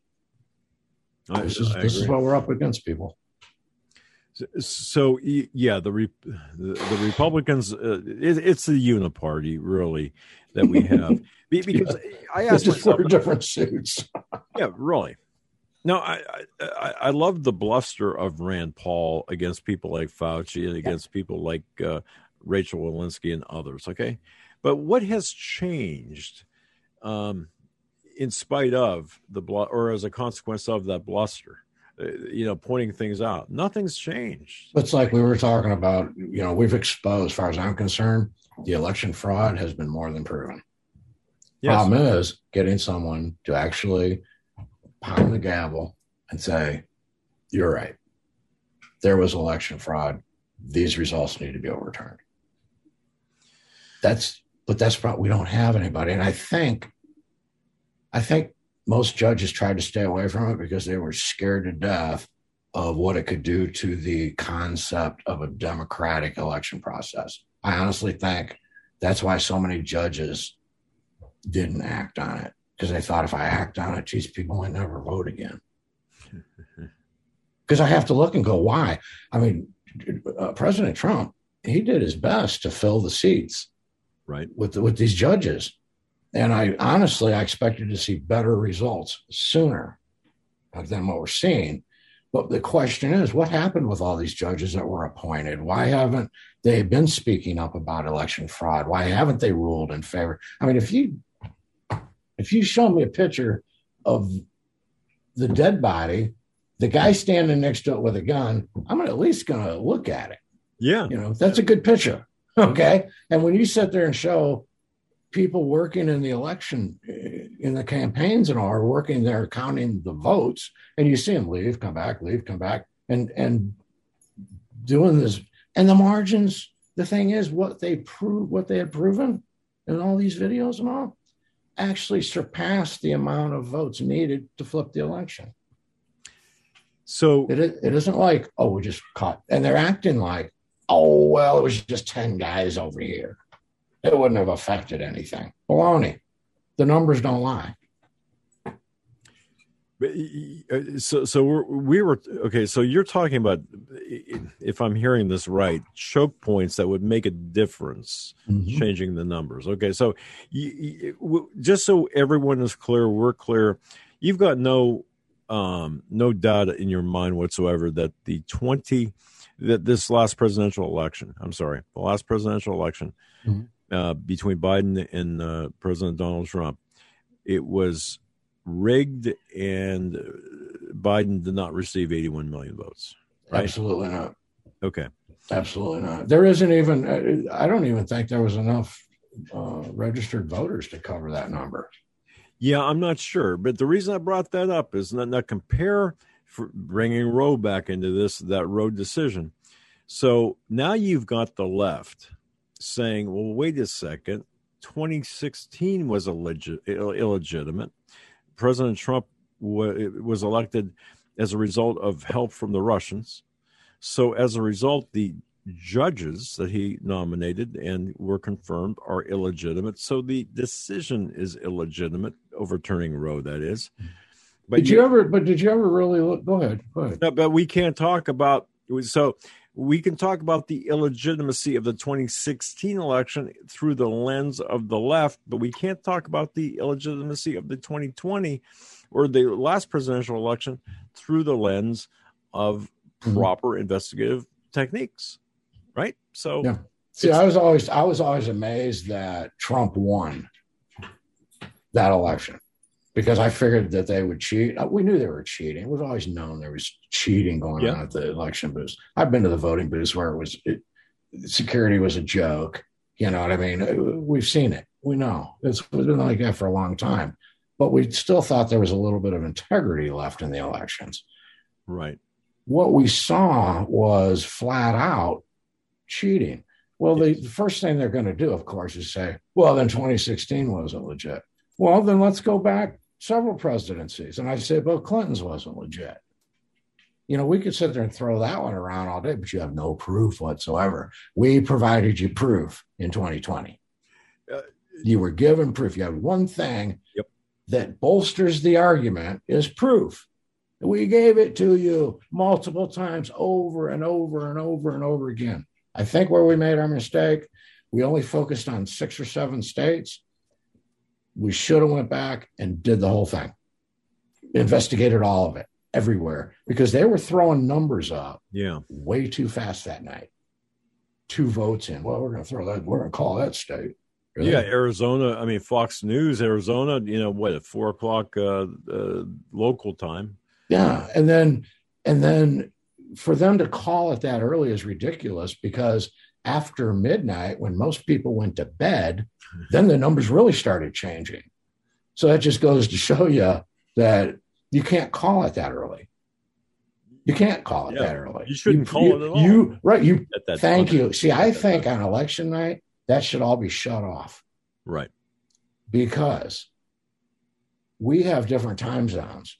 I, this is this is what we're up against, people. So, so yeah, the the, the Republicans, uh, it, it's the uniparty really that we have. Because yeah. I asked just myself, four different suits. Yeah, really. No, I, I I love the bluster of Rand Paul against people like Fauci and against yeah. people like uh, Rachel Walensky and others. Okay, but what has changed? Um, in spite of the bl- or as a consequence of that bluster, uh, you know, pointing things out, nothing's changed. It's like we were talking about, you know, we've exposed, as far as I'm concerned, the election fraud has been more than proven. Yes. Problem is getting someone to actually pound the gavel and say, you're right. There was election fraud. These results need to be overturned. That's, but that's probably, we don't have anybody. And I think, I think most judges tried to stay away from it because they were scared to death of what it could do to the concept of a democratic election process. I honestly think that's why so many judges didn't act on it, because they thought if I act on it, geez, people might never vote again. Because I have to look and go, why? I mean, uh, President Trump, he did his best to fill the seats, right, with the, with these judges. And I honestly, I expected to see better results sooner than what we're seeing. But the question is, what happened with all these judges that were appointed? Why haven't they been speaking up about election fraud? Why haven't they ruled in favor? I mean, if you if you show me a picture of the dead body, the guy standing next to it with a gun, I'm at least going to look at it. Yeah. You know, that's a good picture. Okay. And when you sit there and show people working in the election, in the campaigns and all, are working there counting the votes, and you see them leave, come back, leave, come back, and and doing this. And the margins, the thing is, what they prove, what they had proven in all these videos and all, actually surpassed the amount of votes needed to flip the election. So it, it isn't like, oh, we just caught, and they're acting like, oh, well, it was just ten guys over here. It wouldn't have affected anything. Baloney. The numbers don't lie. So, so we're, we were okay. So you're talking about, if I'm hearing this right, choke points that would make a difference, mm-hmm. changing the numbers. Okay, so you, you, just so everyone is clear, we're clear. You've got no, um, no doubt in your mind whatsoever that the twenty, that this last presidential election. I'm sorry, the last presidential election. Mm-hmm. Uh, between Biden and uh, President Donald Trump, it was rigged, and Biden did not receive eighty-one million votes. Right? Absolutely not. Okay. Absolutely not. There isn't even, I don't even think there was enough uh, registered voters to cover that number. Yeah, I'm not sure. But the reason I brought that up is not, not compare, for bringing Roe back into this, that Roe decision. So now you've got the left saying, well, wait a second, twenty sixteen was illegit- illegitimate. President Trump w- was elected as a result of help from the Russians. So as a result, the judges that he nominated and were confirmed are illegitimate. So the decision is illegitimate, overturning Roe, that is. But did you, you ever, but did you ever really look, go ahead, go ahead. No, but we can't talk about, so we can talk about the illegitimacy of the twenty sixteen election through the lens of the left, but we can't talk about the illegitimacy of the twenty twenty or the last presidential election through the lens of proper mm-hmm. investigative techniques, right? So, yeah. See, I was always I was always amazed that Trump won that election, because I figured that they would cheat. We knew they were cheating. It was always known there was cheating going yeah. on at the election booths. I've been to the voting booths where it was it, security was a joke. You know what I mean? We've seen it. We know. It's been like that for a long time. But we still thought there was a little bit of integrity left in the elections. Right. What we saw was flat out cheating. Well, the, the first thing they're going to do, of course, is say, well, then twenty sixteen wasn't legit. Well, then let's go back several presidencies. And I say Bill Clinton's wasn't legit. you know, we could sit there and throw that one around all day, but you have no proof whatsoever. We provided you proof in twenty twenty. Uh, you were given proof. You have one thing yep. that bolsters the argument is proof. We gave it to you multiple times over and over and over and over again. I think where we made our mistake, we only focused on six or seven states. We should have went back and did the whole thing, investigated all of it, everywhere, because they were throwing numbers up yeah. way too fast that night. Two votes in. Well, we're going to throw that. We're going to call that state. Really? Yeah, Arizona. I mean, Fox News, Arizona. You know what? At four o'clock uh, uh, local time. Yeah, and then and then for them to call it that early is ridiculous, because after midnight, when most people went to bed, then the numbers really started changing. So that just goes to show you that you can't call it that early. You can't call it yeah, that early. You shouldn't you, call you, it at all. You right. You thank time. you. See, I think on election night that should all be shut off. Right. Because we have different time zones.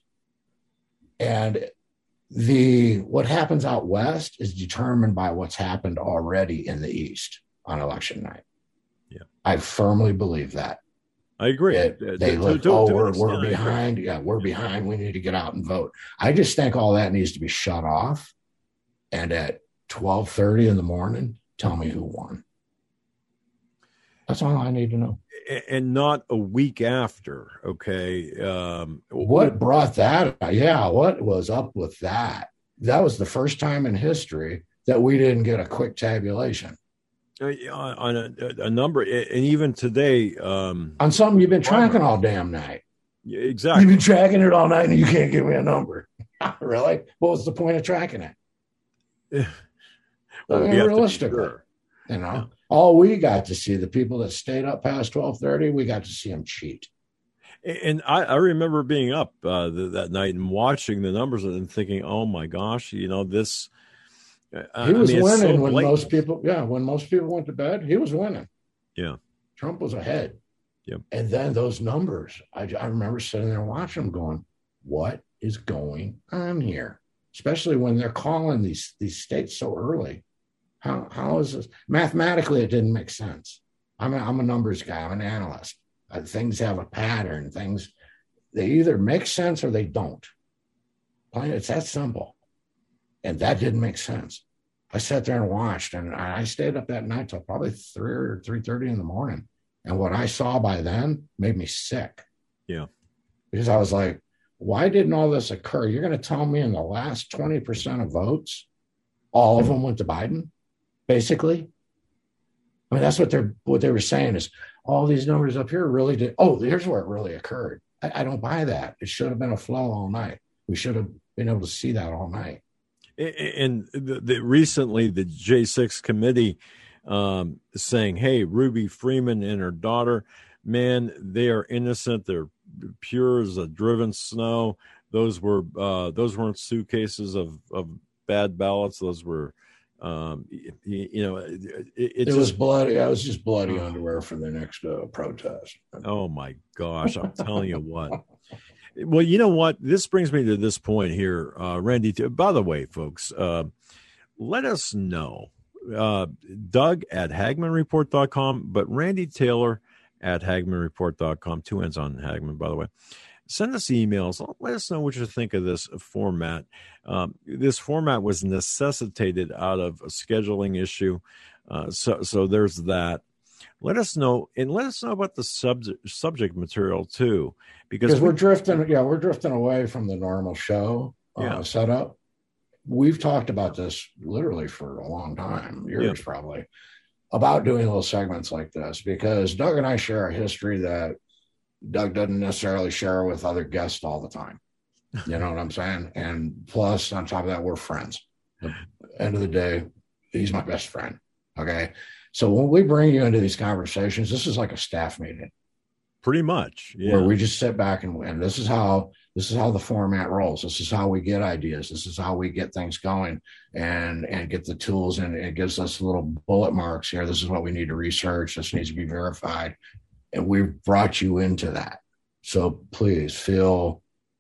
And the what happens out west is determined by what's happened already in the east on election night. Yeah, I firmly believe that. I agree. It, uh, they to, look, to, oh, to we're, we're behind. Yeah, we're behind. We need to get out and vote. I just think all that needs to be shut off. And at twelve thirty in the morning, tell me who won. That's all I need to know. And not a week after, okay? Um, what brought that? Yeah, what was up with that? That was the first time in history that we didn't get a quick tabulation. On a, a number, and even today. Um, on something you've been tracking all damn night. Yeah, exactly. You've been tracking it all night and you can't give me a number. Really? What was the point of tracking it? Yeah. Well, I mean, realistically, sure. You know? Yeah. All we got to see, the people that stayed up past twelve thirty, we got to see them cheat. And I, I remember being up uh, the, that night and watching the numbers and thinking, oh, my gosh, you know, this. Uh, he was I mean, winning so when most people, yeah, when most people went to bed, he was winning. Yeah. Trump was ahead. Yep. And then those numbers, I, I remember sitting there watching them going, what is going on here? Especially when they're calling these, these states so early. How how is this? Mathematically, it didn't make sense. I'm a, I'm a numbers guy. I'm an analyst. Uh, things have a pattern. Things, they either make sense or they don't. Plain, it's that simple. And that didn't make sense. I sat there and watched, and I stayed up that night till probably three or three thirty in the morning. And what I saw by then made me sick. Yeah, because I was like, why didn't all this occur? You're going to tell me in the last twenty percent of votes, all of them went to Biden? Basically, I mean, that's what they're what they were saying is all these numbers up here really did. Oh, here's where it really occurred. I, I don't buy that. It should have been a flow all night. We should have been able to see that all night. And the, the, recently, the J six committee um, saying, "Hey, Ruby Freeman and her daughter, man, they are innocent. They're pure as a driven snow. Those were uh, those weren't suitcases of of bad ballots. Those were." Um, you, you know, it, it, it just, was bloody. I was just bloody uh, underwear for the next uh, protest. Oh my gosh! I'm telling you what. Well, you know what? This brings me to this point here, uh, Randy. T- by the way, folks, uh, let us know. Uh, Doug at Hagmann Report dot com, but Randy Taylor at Hagmann Report dot com. Two ends on Hagmann, by the way. Send us emails. Let us know what you think of this format. Um, this format was necessitated out of a scheduling issue. Uh, so, so there's that. Let us know, and let us know about the subject subject material too, because we, we're drifting. Yeah, we're drifting away from the normal show uh, yeah. setup. We've talked about this literally for a long time, years yeah. probably, about doing little segments like this, because Doug and I share a history that Doug doesn't necessarily share with other guests all the time. You know what I'm saying? And plus, on top of that, we're friends. At the end of the day, he's my best friend. Okay. So when we bring you into these conversations, this is like a staff meeting. Pretty much. Yeah. Where we just sit back and, and this is how this is how the format rolls. This is how we get ideas. This is how we get things going and and get the tools, and it gives us little bullet marks here. This is what we need to research. This needs to be verified. And we've brought you into that. So please feel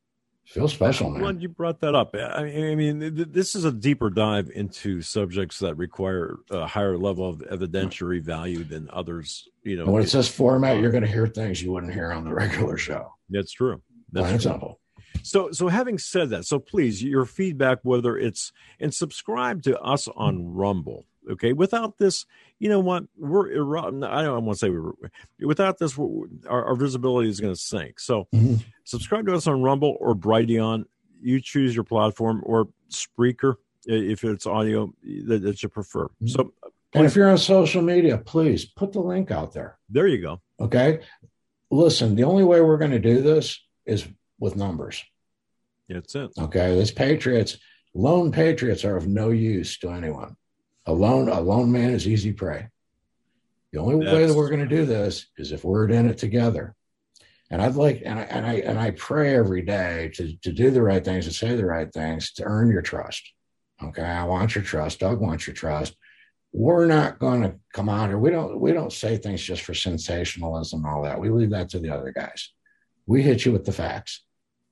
Feel special, I'm man. glad you brought that up. I I mean, th- this is a deeper dive into subjects that require a higher level of evidentiary value than others. You know, And when it it, says format, you're going to hear things you wouldn't hear on the regular show. that's true. That's Plain and true. simple. So, so having said that, so please, your feedback, whether it's and subscribe to us on Rumble. Okay, without this, you know what? We're irre- I don't want to say we're without this, we're, our, our visibility is going to sink. So, Mm-hmm. subscribe to us on Rumble or Brighteon. You choose your platform, or Spreaker if it's audio that, that you prefer. So, and if you're on social media, please put the link out there. There you go. Okay. Listen, the only way we're going to do this is with numbers. That's it. Okay. These patriots, lone patriots are of no use to anyone. A lone, a lone man is easy prey. The only That's, way that we're going to do this is if we're in it together. And I'd like, and I, and I, and I pray every day to, to do the right things, to say the right things, to earn your trust. Okay. I want your trust. Doug wants your trust. We're not going to come out here. We don't, we don't say things just for sensationalism and all that. We leave that to the other guys. We hit you with the facts,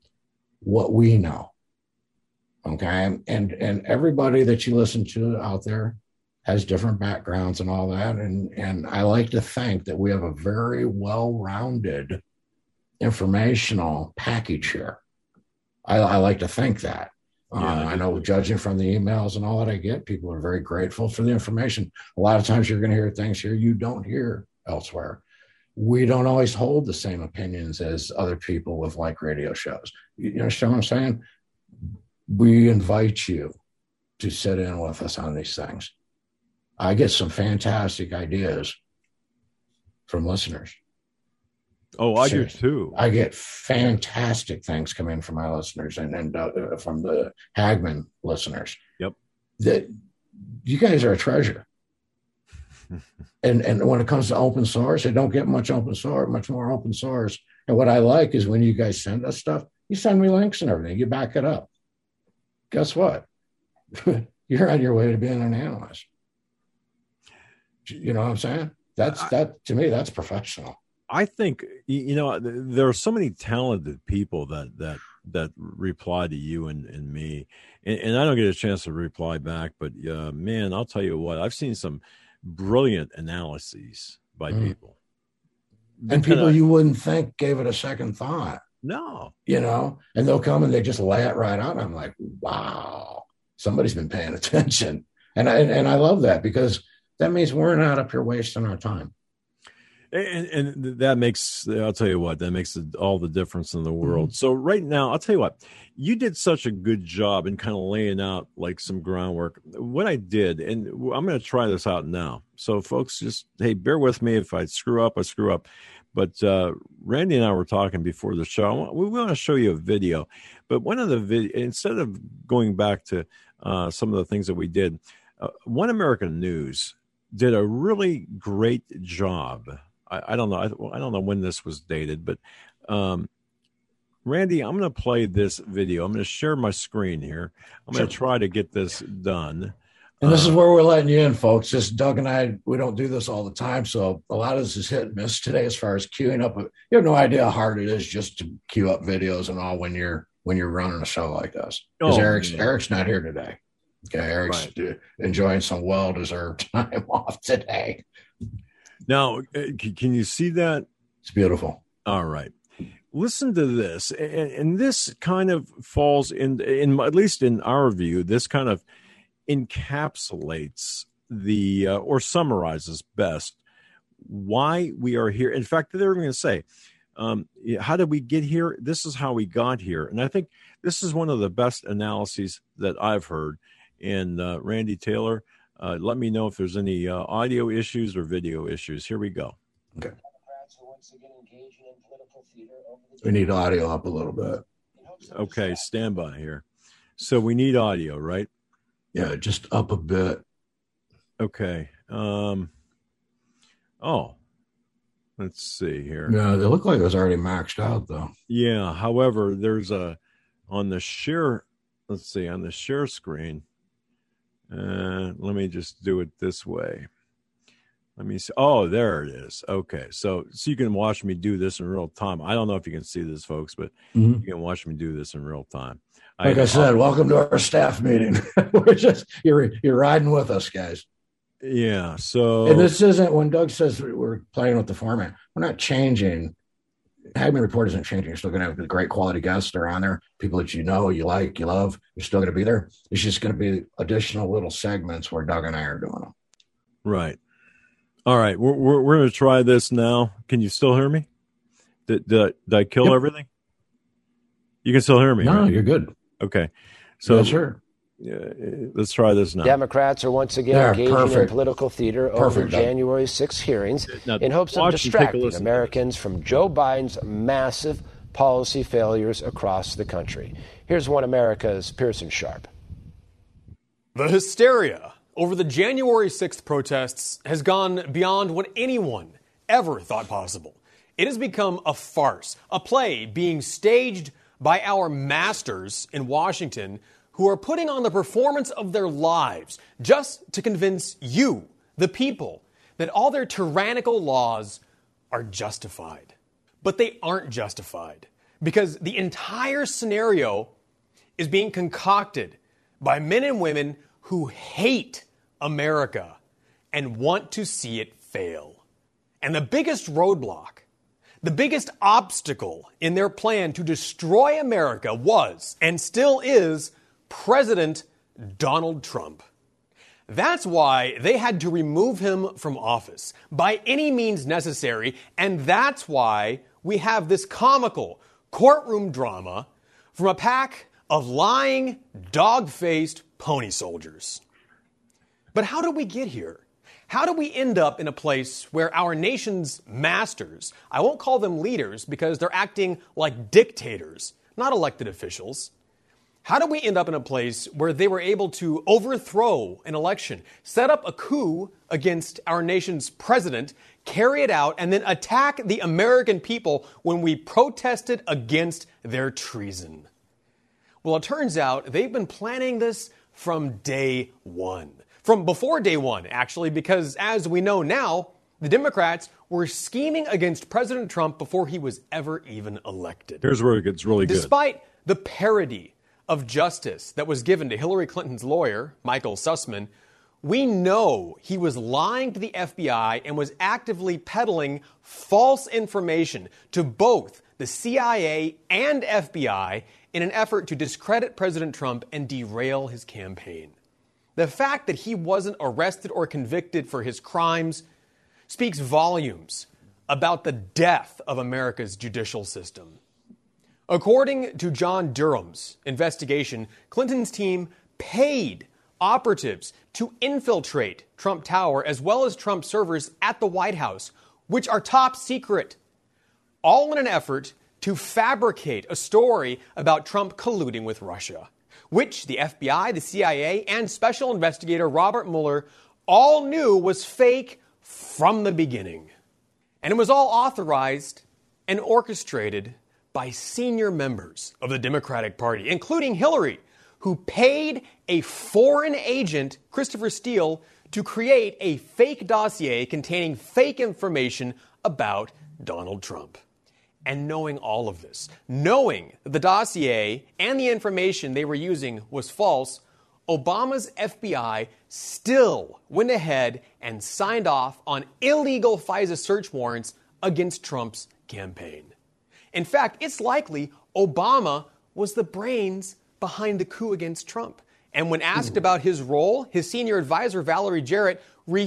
what we know. Okay. And, and everybody that you listen to out there has different backgrounds and all that. And, and I like to think that we have a very well-rounded informational package here. I, I like to think that. Yeah, uh, I know, judging from the emails and all that I get, people are very grateful for the information. A lot of times you're going to hear things here you don't hear elsewhere. We don't always hold the same opinions as other people with like radio shows. You understand what I'm saying? We invite you to sit in with us on these things. I get some fantastic ideas from listeners. Oh, I Seriously. do too. I get fantastic things coming from my listeners and, and uh, from the Hagmann listeners. Yep. That you guys are a treasure. and and when it comes to open source, they don't get much open source, much more open source. And what I like is when you guys send us stuff, you send me links and everything. You back it up. Guess what? You're on your way to being an analyst. You know what I'm saying? That's I, that to me, that's professional. I think, you know, there are so many talented people that that that reply to you and, and me, and, and I don't get a chance to reply back. But uh, man, I'll tell you what, I've seen some brilliant analyses by mm. people, and people kinda, you wouldn't think gave it a second thought. No, you know, and they'll come and they just lay it right out. And I'm like, wow, somebody's been paying attention, and I and I love that because that means we're not up here wasting our time. And, and that makes, I'll tell you what, that makes all the difference in the world. Mm-hmm. So right now, I'll tell you what, you did such a good job in kind of laying out like some groundwork. What I did, and I'm going to try this out now. So folks, just, hey, bear with me. If I screw up, I screw up. But uh, Randy and I were talking before the show. We want to show you a video. But one of the video, instead of going back to uh, some of the things that we did, uh, One American News did a really great job. I, I don't know. I, I don't know when this was dated, but um, Randy, I'm going to play this video. I'm going to share my screen here. I'm going to try to get this done. And this uh, is where we're letting you in, folks. Just Doug and I, we don't do this all the time. So a lot of this is hit and miss today as far as queuing up. You have no idea how hard it is just to queue up videos and all when you're when you're running a show like this. Because oh, Eric's, Eric's not here today. Okay, Eric's right. enjoying some well-deserved time off today. Now, can you see that? It's beautiful. All right. Listen to this. And, and this kind of falls in, in, at least in our view, this kind of encapsulates the, uh, or summarizes best why we are here. In fact, they're going to say, um, how did we get here? This is how we got here. And I think this is one of the best analyses that I've heard. And uh, Randy Taylor, Uh, let me know if there's any uh, audio issues or video issues. Here we go. Okay. We need audio up a little bit. Okay, stand by here. So we need audio, right? Yeah, just up a bit. Okay. Um. Oh, let's see here. Yeah, they look like it was already maxed out, though. Yeah. However, there's a on the share. Let's see on the share screen. Uh, let me just do it this way. Let me see. Oh, there it is. Okay. So, so you can watch me do this in real time. I don't know if you can see this, folks, but mm-hmm. you can watch me do this in real time. Like I, I said, I'll, welcome to our staff meeting. We're just, you're, you're riding with us, guys. Yeah. So, and this isn't, when Doug says we're playing with the format, we're not changing. Hagmann Report isn't changing. You're still going to have the great quality guests that are on there, people that you know, you like, you love. You're still going to be there. It's just going to be additional little segments where Doug and I are doing them. Right. All right, we're we're, we're going to try this now. Can you still hear me? Did, did, I, did I kill yep. everything? You can still hear me. No, right? You're good. Okay, so yes, sure. Yeah, let's try this now. Democrats are once again yeah, engaging perfect. in political theater perfect, over Doug. January sixth hearings now, in hopes of distracting Americans from Joe Biden's massive policy failures across the country. Here's One America's Pearson Sharp. The hysteria over the January sixth protests has gone beyond what anyone ever thought possible. It has become a farce, a play being staged by our masters in Washington who are putting on the performance of their lives just to convince you, the people, that all their tyrannical laws are justified. But they aren't justified because the entire scenario is being concocted by men and women who hate America and want to see it fail. And the biggest roadblock, the biggest obstacle in their plan to destroy America was, and still is, President Donald Trump. That's why they had to remove him from office by any means necessary, and that's why we have this comical courtroom drama from a pack of lying, dog-faced pony soldiers. But how did we get here? How do we end up in a place where our nation's masters, I won't call them leaders because they're acting like dictators, not elected officials. How do we end up in a place where they were able to overthrow an election, set up a coup against our nation's president, carry it out, and then attack the American people when we protested against their treason? Well, it turns out they've been planning this from day one. From before day one, actually, because as we know now, the Democrats were scheming against President Trump before he was ever even elected. Here's where it gets really good. Despite the parody of justice that was given to Hillary Clinton's lawyer, Michael Sussman, we know he was lying to the F B I and was actively peddling false information to both the C I A and F B I in an effort to discredit President Trump and derail his campaign. The fact that he wasn't arrested or convicted for his crimes speaks volumes about the death of America's judicial system. According to John Durham's investigation, Clinton's team paid operatives to infiltrate Trump Tower as well as Trump servers at the White House, which are top secret, all in an effort to fabricate a story about Trump colluding with Russia, which the F B I, the C I A, and Special Investigator Robert Mueller all knew was fake from the beginning. And it was all authorized and orchestrated by senior members of the Democratic Party, including Hillary, who paid a foreign agent, Christopher Steele, to create a fake dossier containing fake information about Donald Trump. And knowing all of this, knowing the dossier and the information they were using was false, Obama's F B I still went ahead and signed off on illegal FISA search warrants against Trump's campaign. In fact, it's likely Obama was the brains behind the coup against Trump. And when asked about his role, his senior advisor, Valerie Jarrett,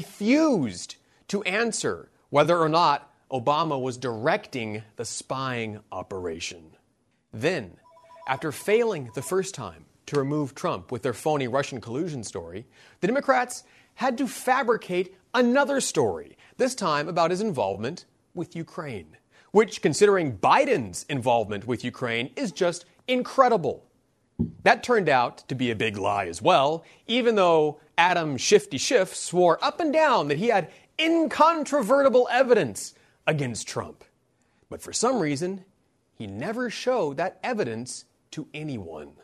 refused to answer whether or not Obama was directing the spying operation. Then, after failing the first time to remove Trump with their phony Russian collusion story, the Democrats had to fabricate another story, this time about his involvement with Ukraine, which, considering Biden's involvement with Ukraine, is just incredible. That turned out to be a big lie as well, even though Adam Shifty Schiff swore up and down that he had incontrovertible evidence against Trump. But for some reason, he never showed that evidence to anyone.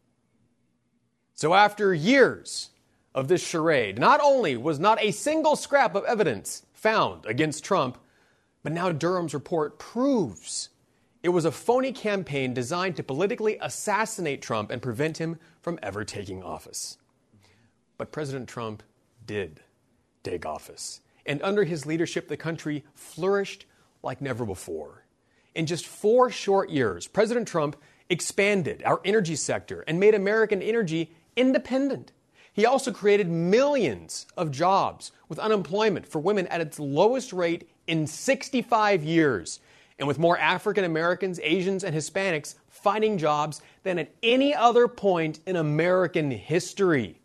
So after years of this charade, not only was not a single scrap of evidence found against Trump, but now Durham's report proves it was a phony campaign designed to politically assassinate Trump and prevent him from ever taking office. But President Trump did take office, and under his leadership, the country flourished like never before. In just four short years, President Trump expanded our energy sector and made American energy independent. He also created millions of jobs, with unemployment for women at its lowest rate in sixty-five years, and with more African Americans, Asians, and Hispanics finding jobs than at any other point in American history.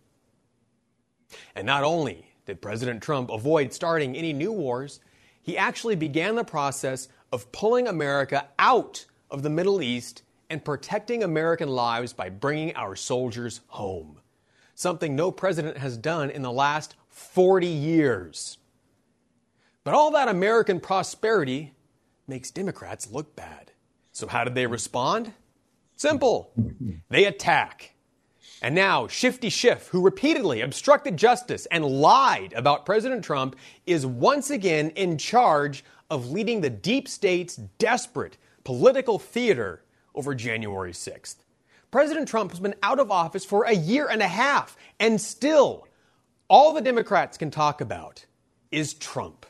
And not only did President Trump avoid starting any new wars, he actually began the process of pulling America out of the Middle East and protecting American lives by bringing our soldiers home, something no president has done in the last forty years. But all that American prosperity makes Democrats look bad. So how did they respond? Simple. They attack. And now, Shifty Schiff, who repeatedly obstructed justice and lied about President Trump, is once again in charge of leading the deep state's desperate political theater over January sixth. President Trump has been out of office for a year and a half, and still, all the Democrats can talk about is Trump.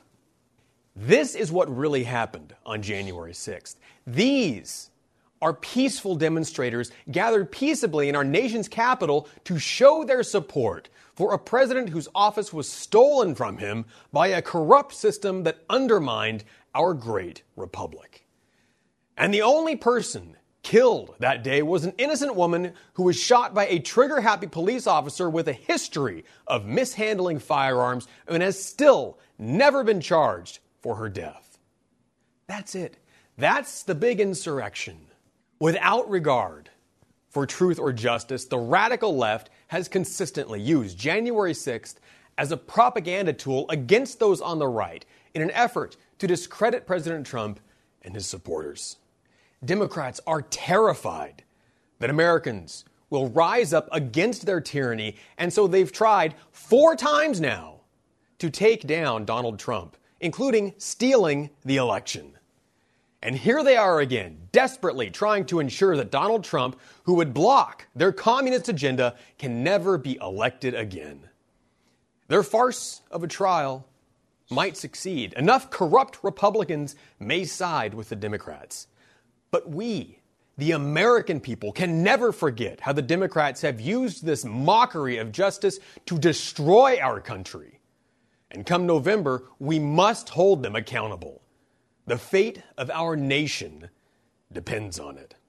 This is what really happened on January sixth. These are peaceful demonstrators gathered peaceably in our nation's capital to show their support for a president whose office was stolen from him by a corrupt system that undermined our great republic. And the only person killed that day was an innocent woman who was shot by a trigger-happy police officer with a history of mishandling firearms and has still never been charged for her death. That's it. That's the big insurrection. Without regard for truth or justice, the radical left has consistently used January sixth as a propaganda tool against those on the right in an effort to discredit President Trump and his supporters. Democrats are terrified that Americans will rise up against their tyranny, and so they've tried four times now to take down Donald Trump, including stealing the election. And here they are again, desperately trying to ensure that Donald Trump, who would block their communist agenda, can never be elected again. Their farce of a trial might succeed. Enough corrupt Republicans may side with the Democrats. But we, the American people, can never forget how the Democrats have used this mockery of justice to destroy our country. And come November, we must hold them accountable. The fate of our nation depends on it.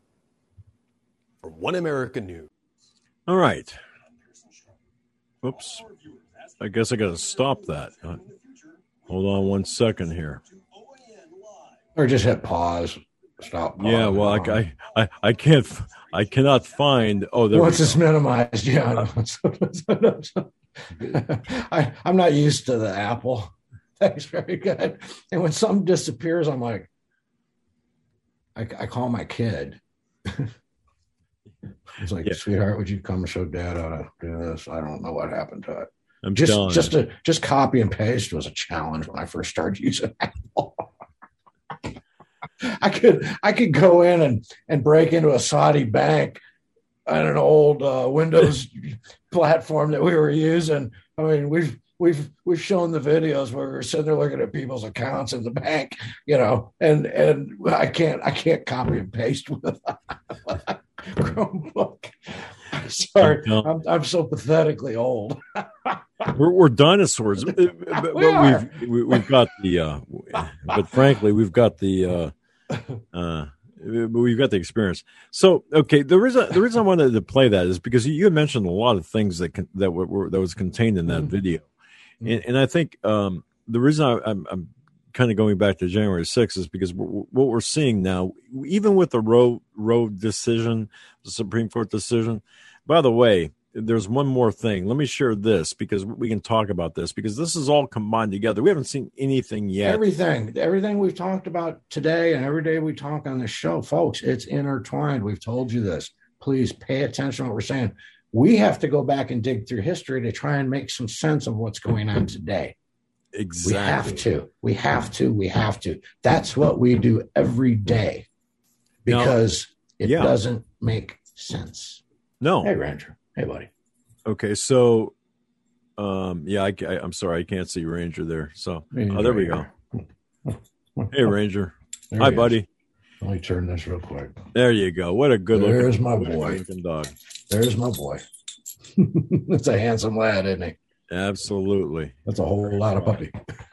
For One America News. All right. Oops. I guess I got to stop that. Uh, hold on one second here. Or just hit pause. Stop. Pause, yeah, well, I, I, I can't, I cannot find. Oh, there once it's minimized, yeah. I, I'm not used to the Apple. Thanks, very good. And when something disappears, I'm like, I, I call my kid. It's like, yeah. Sweetheart, would you come and show Dad how to do this? I don't know what happened to it. I'm just done. just to just copy and paste was a challenge when I first started using Apple. I could I could go in and, and break into a Saudi bank on an old uh, Windows platform that we were using. I mean, we've we've we've shown the videos where we're sitting there looking at people's accounts in the bank, you know, and and I can't I can't copy and paste with a Chromebook. Sorry, I'm I'm so pathetically old. we're, we're dinosaurs, but, but we are. we've we, we've got the. Uh, but frankly, we've got the. Uh, uh, we've got the experience. So, okay, the reason the reason I wanted to play that is because you had mentioned a lot of things that can, that were that was contained in that mm-hmm. video, and, and I think um, the reason I, I'm, I'm kind of going back to January sixth is because we're, what we're seeing now, even with the Roe Roe decision, the Supreme Court decision. By the way, there's one more thing. Let me share this because we can talk about this because this is all combined together. We haven't seen anything yet. Everything, everything we've talked about today and every day we talk on this show, folks, it's intertwined. We've told you this. Please pay attention to what we're saying. We have to go back and dig through history to try and make some sense of what's going on today. Exactly. We have to. We have to. We have to. That's what we do every day because now, it yeah. doesn't make sense. No. Hey, Ranger. Hey, buddy. Okay, so, um, yeah, I, I, I'm sorry, I can't see Ranger there. So, oh, there we go. Hey, Ranger. There Hi, buddy. Let me turn this real quick. There you go. What a good looking. There's my boy. Looking dog. There's my boy. That's a handsome lad, isn't he? Absolutely. That's a whole lot of puppy.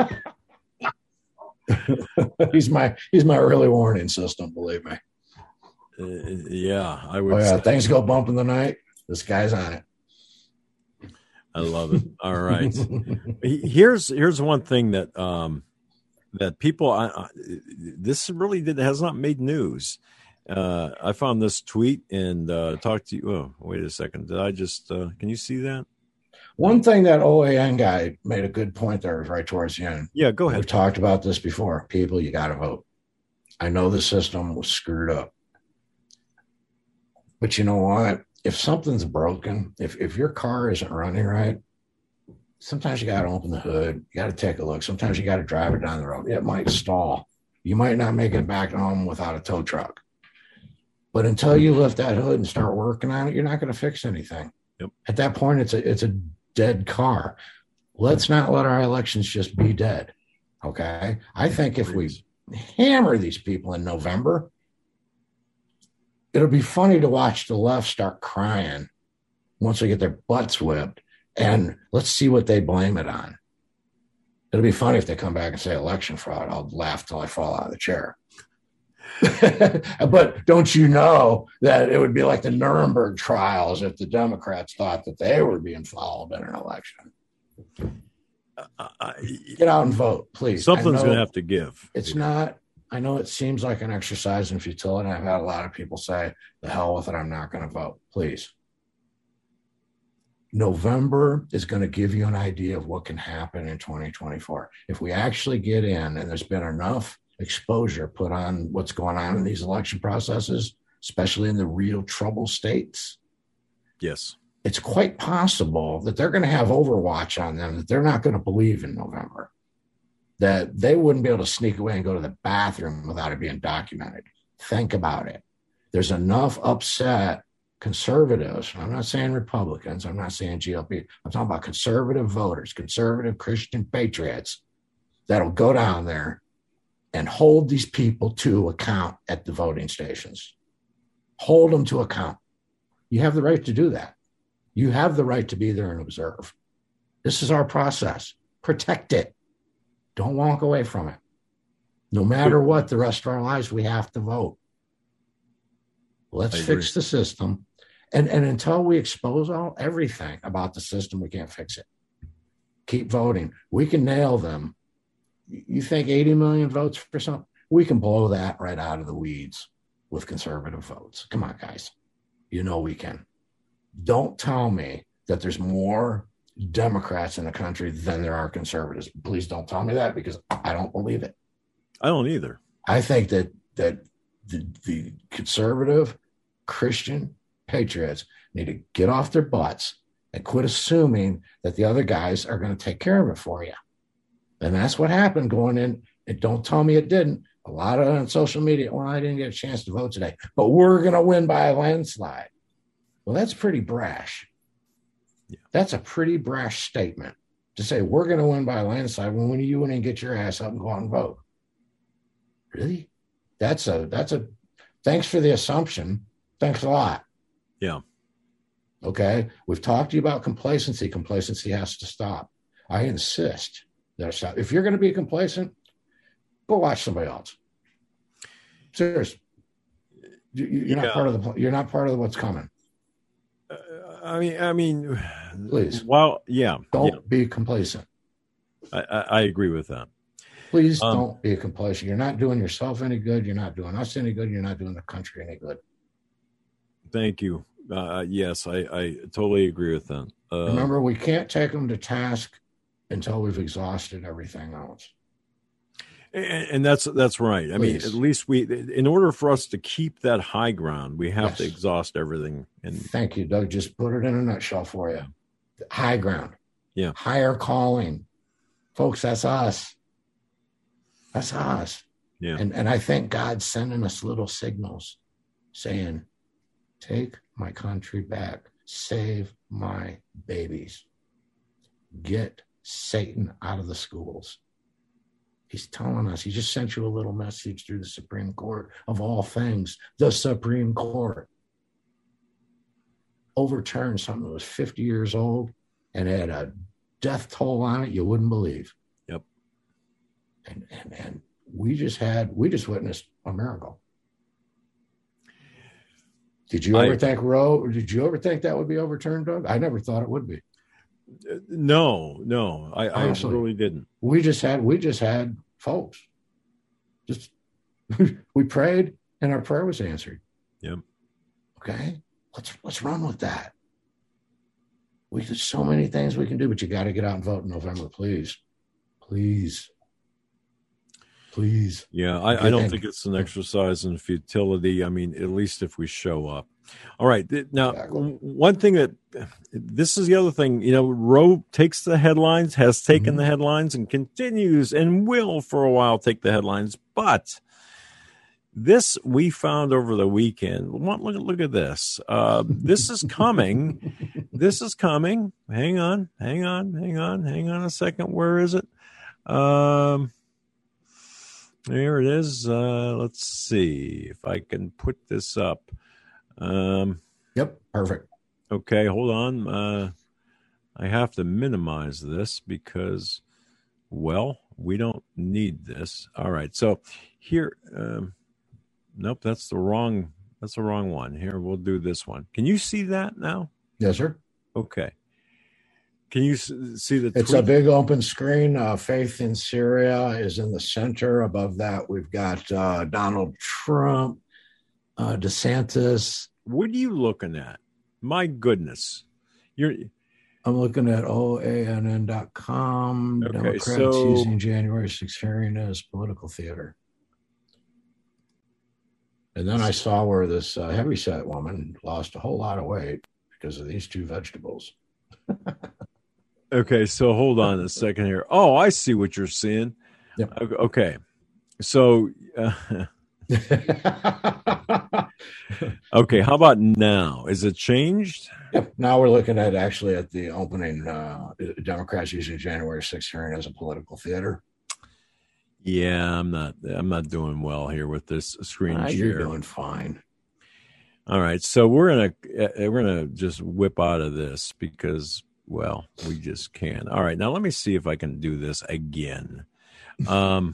he's my he's my early warning system, believe me. Uh, yeah, I would. Oh yeah, say. Things go bump in the night. This guy's on it. I love it. All right. here's here's one thing that um that people I, I, this really did has not made news. Uh, I found this tweet and uh, talked to you. Oh, wait a second. Did I just? Uh, can you see that? One thing that O A N guy made a good point there right towards the end. Yeah, go ahead. We've talked about this before. People, you got to vote. I know the system was screwed up. But you know what? If something's broken, if, if your car isn't running right, sometimes you got to open the hood. You got to take a look. Sometimes you got to drive it down the road. It might stall. You might not make it back home without a tow truck. But until you lift that hood and start working on it, you're not going to fix anything. Yep. At that point, it's a it's a dead car. Let's not let our elections just be dead. Okay. I think if we hammer these people in November, it'll be funny to watch the left start crying once they get their butts whipped, and let's see what they blame it on. It'll be funny if they come back and say election fraud. I'll laugh till I fall out of the chair. But don't you know that it would be like the Nuremberg trials if the Democrats thought that they were being followed in an election? Uh, I, Get out and vote, please. Something's going to have to give. It's not. I know it seems like an exercise in futility. I've had a lot of people say, the hell with it, I'm not going to vote. Please. November is going to give you an idea of what can happen in twenty twenty-four. If we actually get in and there's been enough exposure put on what's going on in these election processes, especially in the real trouble states. Yes. It's quite possible that they're going to have Overwatch on them that they're not going to believe in November, that they wouldn't be able to sneak away and go to the bathroom without it being documented. Think about it. There's enough upset conservatives. I'm not saying Republicans. I'm not saying G O P. I'm talking about conservative voters, conservative Christian patriots that'll go down there and hold these people to account at the voting stations. Hold them to account. You have the right to do that. You have the right to be there and observe. This is our process. Protect it. Don't walk away from it. No matter what, the rest of our lives, we have to vote. Let's fix the system. And, and until we expose all everything about the system, we can't fix it. Keep voting. We can nail them. You think eighty million votes for something? We can blow that right out of the weeds with conservative votes. Come on, guys. You know we can. Don't tell me that there's more Democrats in the country than there are conservatives. Please don't tell me that, because I don't believe it. I don't either. I think that that the, the conservative Christian patriots need to get off their butts and quit assuming that the other guys are going to take care of it for you. And that's what happened going in. And don't tell me it didn't. A lot of on social media, well, I didn't get a chance to vote today, but we're going to win by a landslide. Well, that's pretty brash. Yeah. That's a pretty brash statement to say we're going to win by a landslide when, when you went and get your ass up and go out and vote. Really? That's a, that's a, thanks for the assumption. Thanks a lot. Yeah. Okay. We've talked to you about complacency. Complacency has to stop. I insist that it stop. If you're going to be complacent, go watch somebody else. Seriously. You're not yeah. part of the, you're not part of what's coming. Uh, I mean, I mean, please. Well, yeah. Don't yeah. be complacent. I, I, I agree with that. Please um, don't be complacent. You're not doing yourself any good. You're not doing us any good. You're not doing the country any good. Thank you. Uh, yes, I, I totally agree with that. Uh, Remember, we can't take them to task until we've exhausted everything else. And, and that's that's right. I Please. mean, at least we, in order for us to keep that high ground, we have yes. to exhaust everything. And thank you, Doug. Just put it in a nutshell for you. High ground. Yeah. Higher calling. Folks, that's us. That's us. Yeah. And, and I think God's sending us little signals saying, take my country back. Save my babies. Get Satan out of the schools. He's telling us, he just sent you a little message through the Supreme Court of all things. The Supreme Court overturned something that was fifty years old and had a death toll on it you wouldn't believe. Yep. And and and we just had, we just witnessed a miracle. Did you ever I, think Roe, did you ever think that would be overturned, Doug? I never thought it would be. No, no, I, I really didn't. We just had, we just had folks. Just, we prayed and our prayer was answered. Yep. Okay. Let's, let's run with that. We there's so many things we can do, but you got to get out and vote in November, please. Please. Please. Yeah, I, I don't think it's an exercise in futility. I mean, at least if we show up. All right. Now, exactly. One thing that this is the other thing, you know, Roe takes the headlines, has taken mm-hmm. the headlines, and continues and will for a while take the headlines. But this we found over the weekend. Look, look at this. Uh, this is coming. This is coming. Hang on. Hang on. Hang on. Hang on a second. Where is it? Um, there it is. Uh, let's see if I can put this up. Um, yep. Perfect. Okay. Hold on. Uh, I have to minimize this because, well, we don't need this. All right. So here, um, nope, that's the wrong, that's the wrong one. Here, we'll do this one. Can you see that now? Yes, sir. Okay. Can you see the tweet? It's a big open screen. Uh, Faith in Syria is in the center. Above that, we've got uh, Donald Trump, uh, DeSantis. What are you looking at? My goodness. You're. I'm looking at O A N N dot com. Okay, Democrats so, using January sixth hearing as political theater. And then I saw where this uh, heavyset woman lost a whole lot of weight because of these two vegetables. Okay, so hold on a second here. Oh, I see what you're seeing. Yep. Okay, so uh, okay, how about now? Is it changed? Yep. Now we're looking at actually at the opening. Uh, Democrats using January sixth hearing as a political theater. Yeah, I'm not. I'm not doing well here with this screen uh, share. You're doing fine. All right, so we're gonna we're gonna just whip out of this because, well, we just can. All right, now let me see if I can do this again. Um,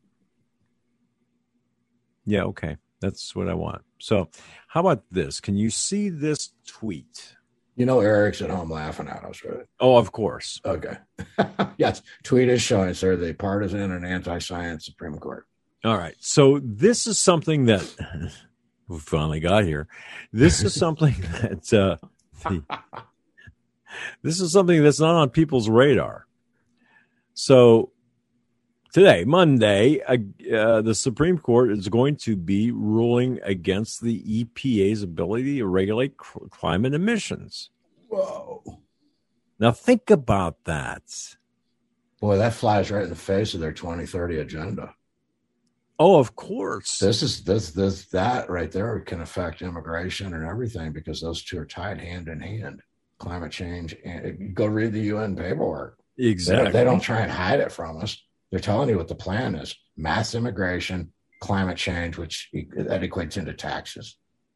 yeah, okay, that's what I want. So, how about this? Can you see this tweet? You know, Eric's at home laughing at us, right? Oh, of course. Okay. Yes, tweet is showing, sir, the partisan and anti-science Supreme Court. All right, so this is something that we finally got here. This is something that uh, the, this is something that's not on people's radar. So today, Monday, uh, uh, the Supreme Court is going to be ruling against the E P A's ability to regulate cr- climate emissions. Whoa. Now think about that. Boy, that flies right in the face of their twenty thirty agenda. Oh, of course. This is this this that right there can affect immigration and everything because those two are tied hand in hand. Climate change, and go read the U N paperwork. Exactly. They don't, they don't try and hide it from us. They're telling you what the plan is: mass immigration, climate change, which that equates into taxes.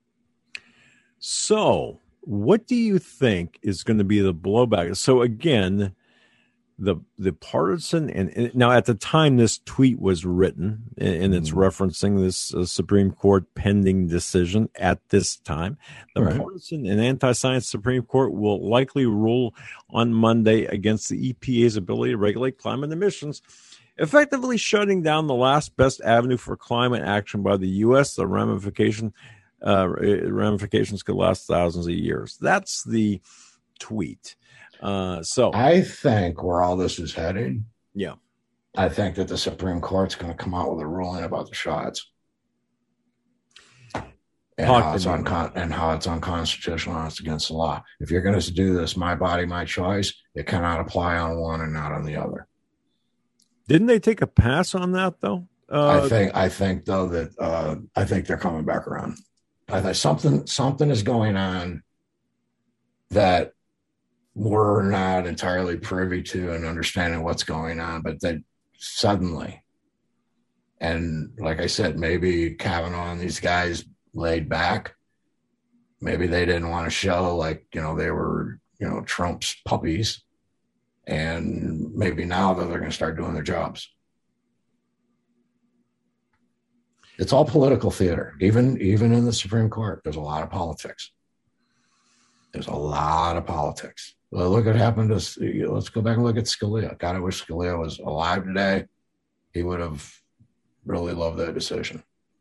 So, what do you think is going to be the blowback? So again, the the partisan and, and now at the time this tweet was written, and, and it's mm. referencing this uh, Supreme Court pending decision at this time. The right. partisan and anti-science Supreme Court will likely rule on Monday against the E P A's ability to regulate climate emissions, effectively shutting down the last best avenue for climate action by the U S. The ramification uh, ramifications could last thousands of years. That's the tweet. Uh, so I think where all this is heading, yeah, I think that the Supreme Court's going to come out with a ruling about the shots and how, it's uncon- and how it's unconstitutional and it's against the law. If you're going to do this, my body, my choice, it cannot apply on one and not on the other. Didn't they take a pass on that though? Uh, I think I think though that uh, I think they're coming back around. I think something something is going on that we're not entirely privy to and understanding what's going on, but that suddenly, and like I said, maybe Kavanaugh and these guys laid back. Maybe they didn't want to show like, you know, they were, you know, Trump's puppies. And maybe now that they're going to start doing their jobs. It's all political theater. Even, even in the Supreme Court, there's a lot of politics. There's a lot of politics. Well, look what happened to, let's go back and look at Scalia. God, I wish Scalia was alive today. He would have really loved that decision.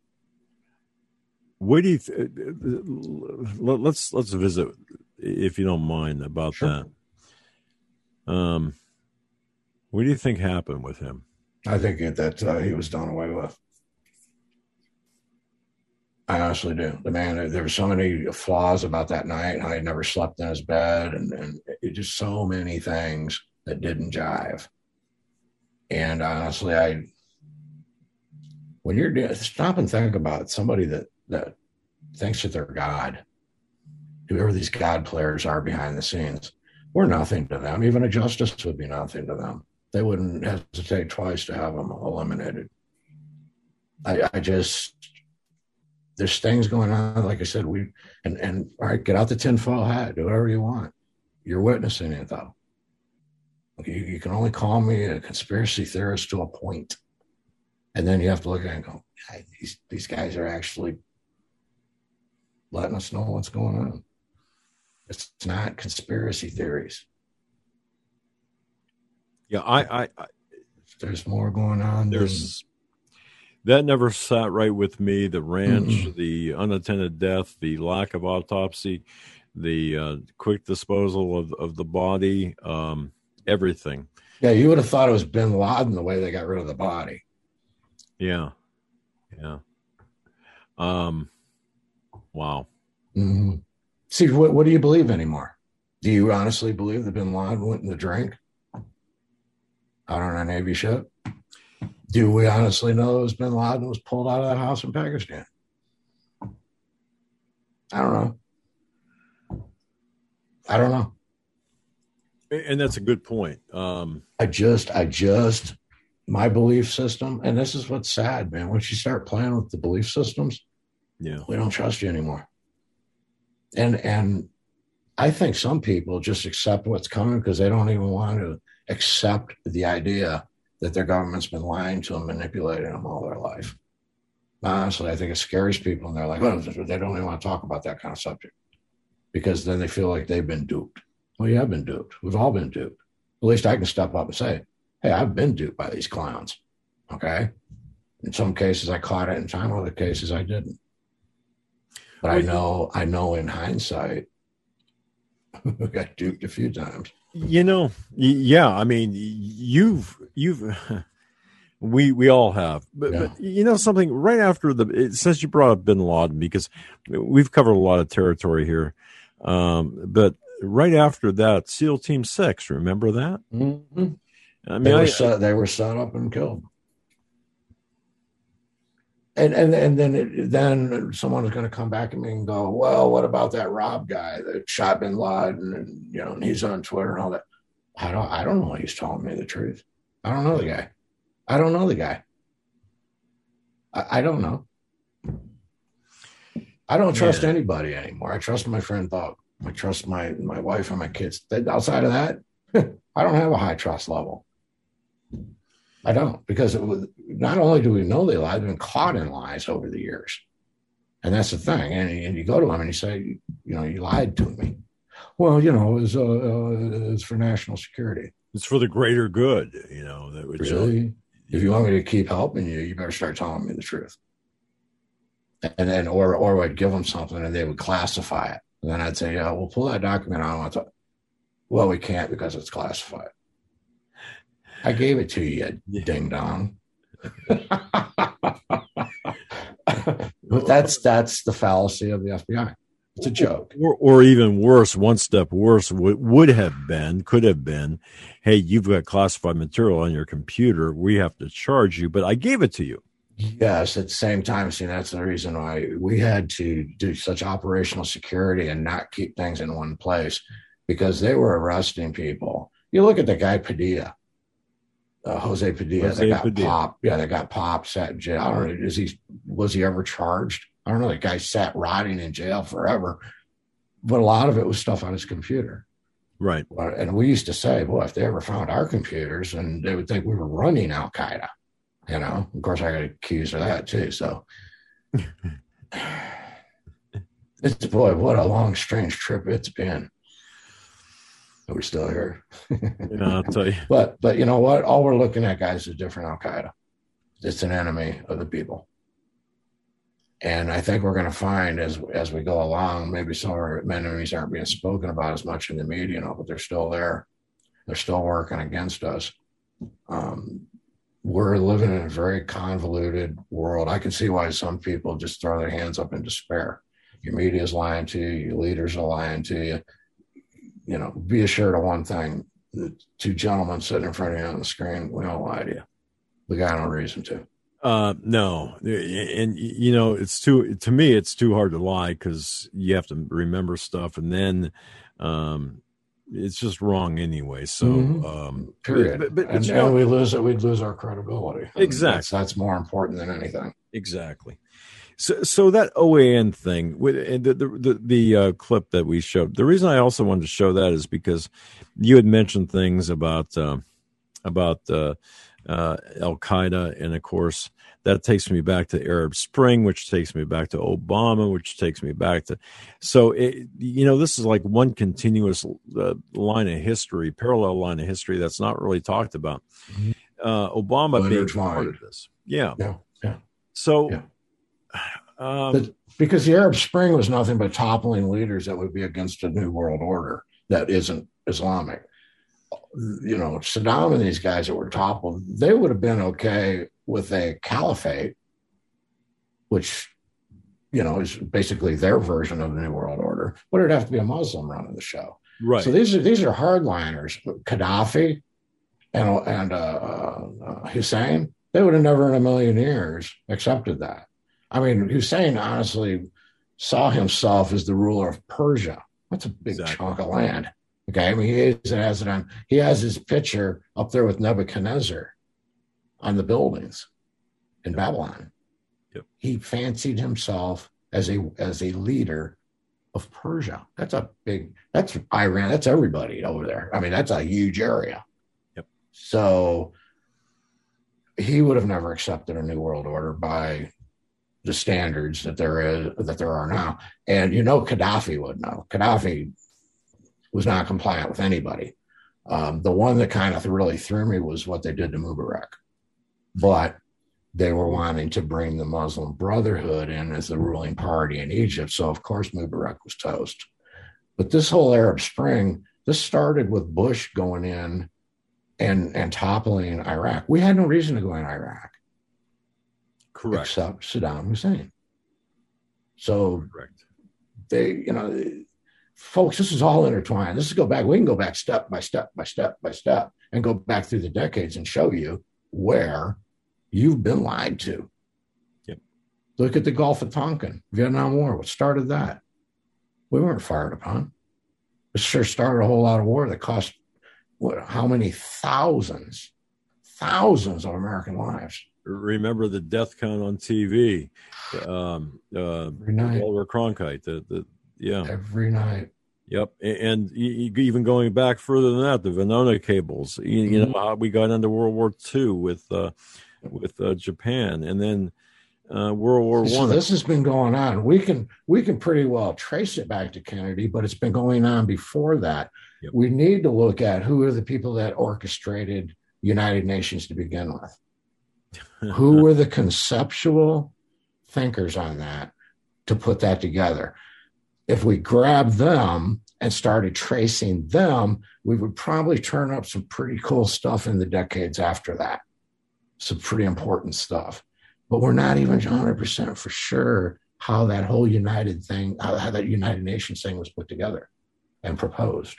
What do you, th- let's, let's visit, if you don't mind, about Sure. that. Um, what do you think happened with him? I think that uh, he was done away with. I honestly do. The man, there were so many flaws about that night. How he never slept in his bed, and, and it, just so many things that didn't jive. And honestly, I, when you're stop and think about somebody that that thinks that they're God, whoever these God players are behind the scenes. We're nothing to them. Even a justice would be nothing to them. They wouldn't hesitate twice to have them eliminated. I, I just, there's things going on. Like I said, we, and, and all right, get out the tinfoil hat, do whatever you want. You're witnessing it though. You, you can only call me a conspiracy theorist to a point. And then you have to look at it and go, these, these guys are actually letting us know what's going on. It's not conspiracy theories. Yeah, I, I, I there's more going on. There's than... that never sat right with me. The ranch, mm-hmm. the unattended death, the lack of autopsy, the uh, quick disposal of, of the body, um, everything. Yeah, you would have thought it was bin Laden the way they got rid of the body. Yeah, yeah. Um, wow. Mm-hmm. See, what, what do you believe anymore? Do you honestly believe that bin Laden went in the drink out on a Navy ship? Do we honestly know it was bin Laden was pulled out of that house in Pakistan? I don't know. I don't know. And that's a good point. Um, I just, I just, my belief system, and this is what's sad, man. Once you start playing with the belief systems, yeah, we don't trust you anymore. And and I think some people just accept what's coming because they don't even want to accept the idea that their government's been lying to them, manipulating them all their life. Honestly, I think it scares people, and they're like, oh, they don't even want to talk about that kind of subject because then they feel like they've been duped. Well, you have been duped. We've all been duped. At least I can step up and say, hey, I've been duped by these clowns. Okay? In some cases, I caught it in time. In other cases, I didn't. But I know, I know in hindsight, I got duped a few times. You know, yeah. I mean, you've, you've, we, we all have. But, yeah. but you know something, right after the, it says you brought up bin Laden because we've covered a lot of territory here. Um, but right after that, SEAL Team Six, remember that? Mm-hmm. I mean, they were, I, set, they were set up and killed. And and and then it, then someone is going to come back at me and go, well, what about that Rob guy that shot bin Laden and you know and he's on Twitter and all that? I don't I don't know. He's telling me the truth. I don't know the guy. I don't know the guy. I, I don't know. I don't trust yeah. anybody anymore. I trust my friend Doug. I trust my my wife and my kids. Outside of that, I don't have a high trust level. I don't, because it was, not only do we know they lied, they've been caught in lies over the years. And that's the thing. And, and you go to them and you say, you know, you lied to me. Well, you know, it was, uh, uh, it was for national security. It's for the greater good, you know. That would really? Show, if you want me to keep helping you, you better start telling me the truth. And then, or, or I'd give them something and they would classify it. And then I'd say, yeah, we'll pull that document. I don't want to. Well, we can't because it's classified. I gave it to you, you ding dong. But that's that's the fallacy of the F B I. It's a joke. Or, or even worse, one step worse would, would have been, could have been, hey, you've got classified material on your computer. We have to charge you, but I gave it to you. Yes, at the same time, see, that's the reason why we had to do such operational security and not keep things in one place, because they were arresting people. You look at the guy Padilla, uh, Jose Padilla, Jose that got Padilla. popped. Yeah, they got popped, sat in jail. I don't know, is he, was he ever charged? I don't know. The guy sat rotting in jail forever, but a lot of it was stuff on his computer. Right. And we used to say, boy, if they ever found our computers, and they would think we were running Al Qaeda. You know, of course, I got accused of that too. So, it's boy, what a long, strange trip it's been. We're still here. Yeah, I'll tell you. But, but you know what? All we're looking at, guys, is a different Al Qaeda. It's an enemy of the people. And I think we're going to find as as we go along, maybe some of our enemies aren't being spoken about as much in the media, you know, but they're still there. They're still working against us. Um, we're living in a very convoluted world. I can see why some people just throw their hands up in despair. Your media is lying to you. Your leaders are lying to you. You know, be assured of one thing. The two gentlemen sitting in front of you on the screen, we don't lie to you. We got no reason to. Uh, no. And, you know, it's too, to me, it's too hard to lie because you have to remember stuff. And then, um, it's just wrong anyway. So, mm-hmm. um, period. But, but, but and, and we lose it. We'd lose our credibility. Exactly. That's, that's more important than anything. Exactly. So, so that O A N thing with the the the, the uh, clip that we showed. The reason I also wanted to show that is because you had mentioned things about uh, about uh, uh, Al Qaeda, and of course that takes me back to Arab Spring, which takes me back to Obama, which takes me back to. So, it, you know, this is like one continuous uh, line of history, parallel line of history that's not really talked about. Mm-hmm. Uh, Obama well, being part of this, yeah, yeah, yeah. So. Yeah. Um, but because the Arab Spring was nothing but toppling leaders that would be against a new world order that isn't Islamic. You know, Saddam and these guys that were toppled, they would have been okay with a caliphate, which, you know, is basically their version of the new world order, but it'd have to be a Muslim running the show. Right. So these are these are hardliners. Gaddafi and and uh, uh, Hussein, they would have never in a million years accepted that. I mean, Hussein honestly saw himself as the ruler of Persia. That's a big exactly. chunk of land. Okay, I mean, he is, has it on. He has his picture up there with Nebuchadnezzar on the buildings in yep. Babylon. Yep. He fancied himself as a as a leader of Persia. That's a big. That's Iran. That's everybody over there. I mean, that's a huge area. Yep. So he would have never accepted a new world order by the standards that there is that there are now. And you know, Gaddafi would know. Gaddafi was not compliant with anybody. Um, the one that kind of really threw me was what they did to Mubarak. But they were wanting to bring the Muslim Brotherhood in as the ruling party in Egypt. So of course Mubarak was toast. But this whole Arab Spring, this started with Bush going in and, and toppling Iraq. We had no reason to go in Iraq. Correct. Except Saddam Hussein. So Correct. They, you know, folks, this is all intertwined. This is go back. We can go back step by step by step by step and go back through the decades and show you where you've been lied to. Yep. Look at the Gulf of Tonkin, Vietnam War. What started that? We weren't fired upon. It sure started a whole lot of war that cost what? How many thousands, thousands of American lives? Remember the death count on T V, um, uh, every night. Oliver Cronkite. The, the yeah, every night. Yep, and, and even going back further than that, the Venona cables. You, you know how we got into World War Two with uh, with uh, Japan, and then uh, World War so One. This has been going on. We can we can pretty well trace it back to Kennedy, but it's been going on before that. Yep. We need to look at who are the people that orchestrated United Nations to begin with. Who were the conceptual thinkers on that to put that together? If we grabbed them and started tracing them, we would probably turn up some pretty cool stuff in the decades after that. Some pretty important stuff. But we're not even one hundred percent for sure how that whole United thing, how, how that United Nations thing was put together and proposed.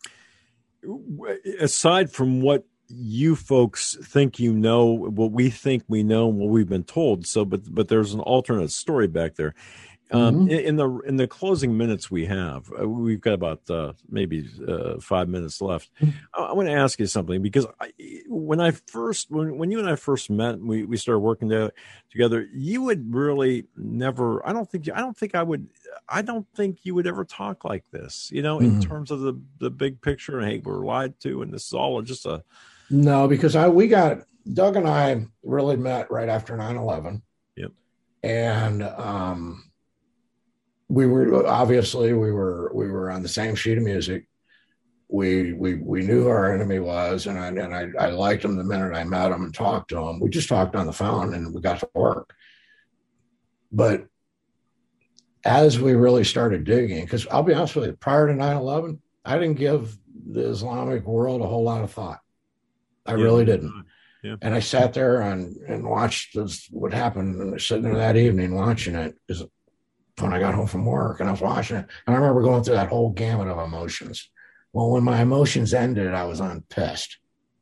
Aside from what you folks think you know, what we think we know, and what we've been told, so but but there's an alternate story back there. Um, mm-hmm. in, in the in the closing minutes we have, uh, we've got about uh, maybe uh, five minutes left. Mm-hmm. I, I want to ask you something, because I, when I first when, when you and I first met, we, we started working to, together. You would really never. I don't think. I don't think I would. I don't think you would ever talk like this. You know, mm-hmm. in terms of the the big picture. And hey, we're lied to, and this is all just a. No, because I we got Doug and I really met right after nine eleven. Yep. And um. We were obviously we were we were on the same sheet of music. We we we knew who our enemy was, and I and I, I liked him the minute I met him and talked to him. We just talked on the phone, and we got to work. But as we really started digging, because I'll be honest with you, prior to nine eleven, I didn't give the Islamic world a whole lot of thought. I yeah. really didn't. Yeah. And I sat there and and watched this, what happened, and sitting there that evening watching it, because when I got home from work and I was watching it, and I remember going through that whole gamut of emotions. Well, when my emotions ended, I was unpissed.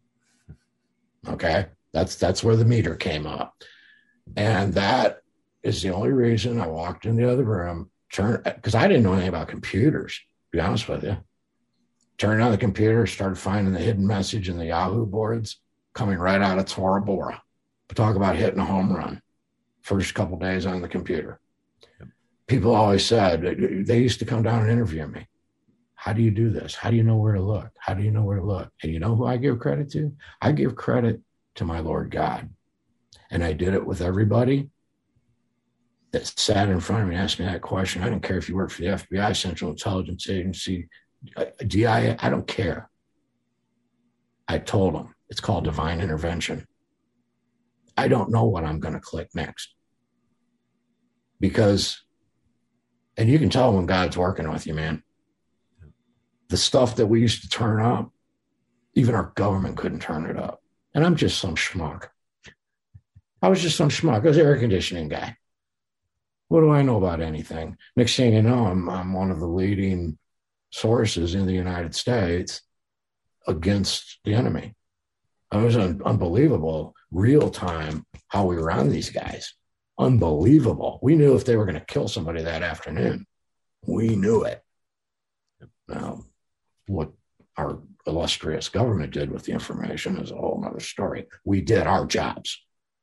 Okay. That's, that's where the meter came up. And that is the only reason I walked in the other room, turned, because I didn't know anything about computers, to be honest with you. Turned on the computer, started finding the hidden message in the Yahoo boards coming right out of Tora Bora. Talk about hitting a home run. First couple days on the computer. People always said, they used to come down and interview me. How do you do this? How do you know where to look? How do you know where to look? And you know who I give credit to? I give credit to my Lord God. And I did it with everybody that sat in front of me and asked me that question. I don't care if you work for the F B I, Central Intelligence Agency, D I A, I don't care. I told them, it's called divine intervention. I don't know what I'm going to click next. Because And you can tell when God's working with you, man. The stuff that we used to turn up, even our government couldn't turn it up. And I'm just some schmuck. I was just some schmuck. I was an air conditioning guy. What do I know about anything? Next thing you know, I'm, I'm one of the leading sources in the United States against the enemy. It was un- unbelievable, real time, how we were on these guys. Unbelievable. We knew if they were going to kill somebody that afternoon. We knew it. Now, what our illustrious government did with the information is a whole other story. We did our jobs.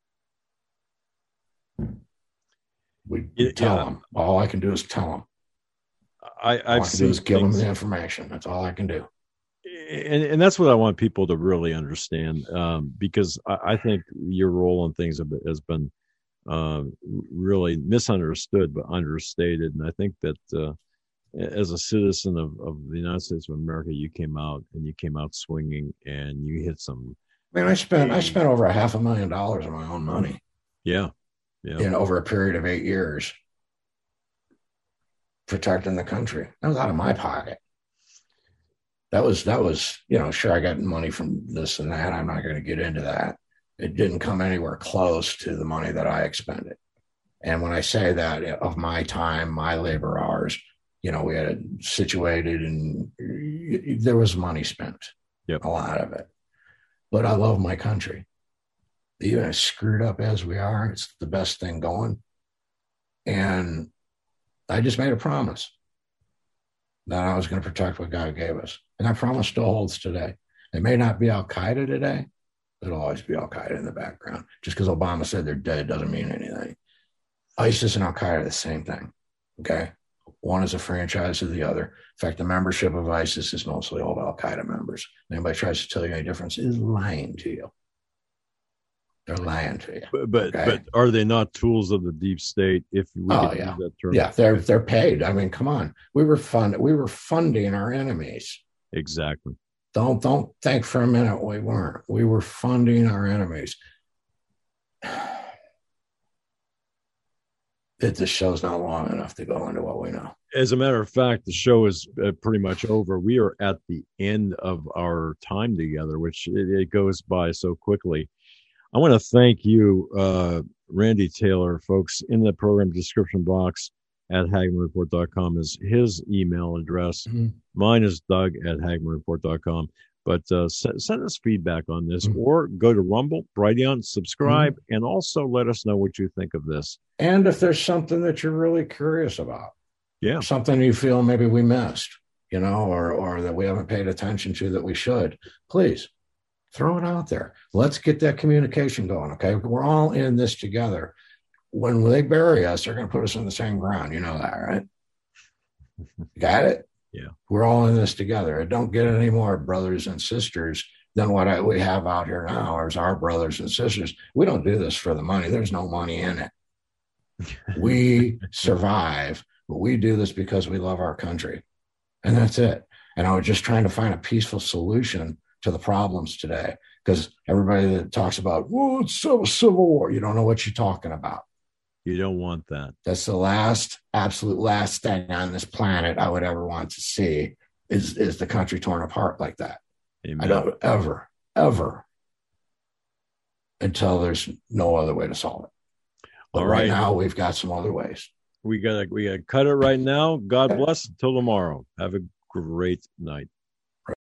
We, we yeah, tell them. All I can do is tell them. I, I've all I can do is give things, them the information. That's all I can do. And, and that's what I want people to really understand, um, because I, I think your role in things have, has been uh, really misunderstood, but understated. And I think that uh, as a citizen of, of the United States of America, you came out and you came out swinging, and you hit some. I mean, I spent I spent over a half a million dollars of my own money. Yeah, yeah. In over a period of eight years, protecting the country. That was out of my pocket. That was that was you know, sure, I got money from this and that. I'm not going to get into that. It didn't come anywhere close to the money that I expended. And when I say that, of my time, my labor hours, you know, we had it situated and there was money spent. Yep. A lot of it. But I love my country. Even as screwed up as we are, it's the best thing going. And I just made a promise that I was going to protect what God gave us. And that promise still holds today. It may not be Al-Qaeda today. It'll always be Al-Qaeda in the background. Just because Obama said they're dead doesn't mean anything. ISIS and Al-Qaeda are the same thing, okay? One is a franchise of the other. In fact, the membership of ISIS is mostly all Al-Qaeda members. Anybody tries to tell you any difference is lying to you. They're lying to you. But but, okay? but are they not tools of the deep state? If we oh, could yeah. use that term, yeah, they're they're paid. I mean, come on, we were fund we were funding our enemies. Exactly. Don't don't think for a minute we weren't. We were funding our enemies. It, the show's not long enough to go into what we know. As a matter of fact, the show is uh, pretty much over. We are at the end of our time together, which it, it goes by so quickly. I want to thank you, uh, Randy Taylor, folks, in the program description box at hagmann report dot com is his email address. Mm-hmm. Mine is Doug at hagmann report dot com. But uh, send, send us feedback on this, mm-hmm. or go to Rumble, Brighteon, subscribe, mm-hmm. and also let us know what you think of this. And if there's something that you're really curious about, yeah, something you feel maybe we missed, you know, or or that we haven't paid attention to that we should, please throw it out there. Let's get that communication going, okay? We're all in this together. When they bury us, they're going to put us in the same ground. You know that, right? Got it? Yeah. We're all in this together. It don't get any more brothers and sisters than what I, we have out here now as our brothers and sisters. We don't do this for the money. There's no money in it. We survive, but we do this because we love our country. And that's it. And I was just trying to find a peaceful solution to the problems today, because everybody that talks about, oh, it's so civil war, you don't know what you're talking about. You don't want that. That's the last, absolute last thing on this planet I would ever want to see is, is the country torn apart like that. Amen. I don't ever, ever, until there's no other way to solve it. But All right. right now, we've got some other ways. We gotta we gotta cut it right now. God bless. Until tomorrow. Have a great night.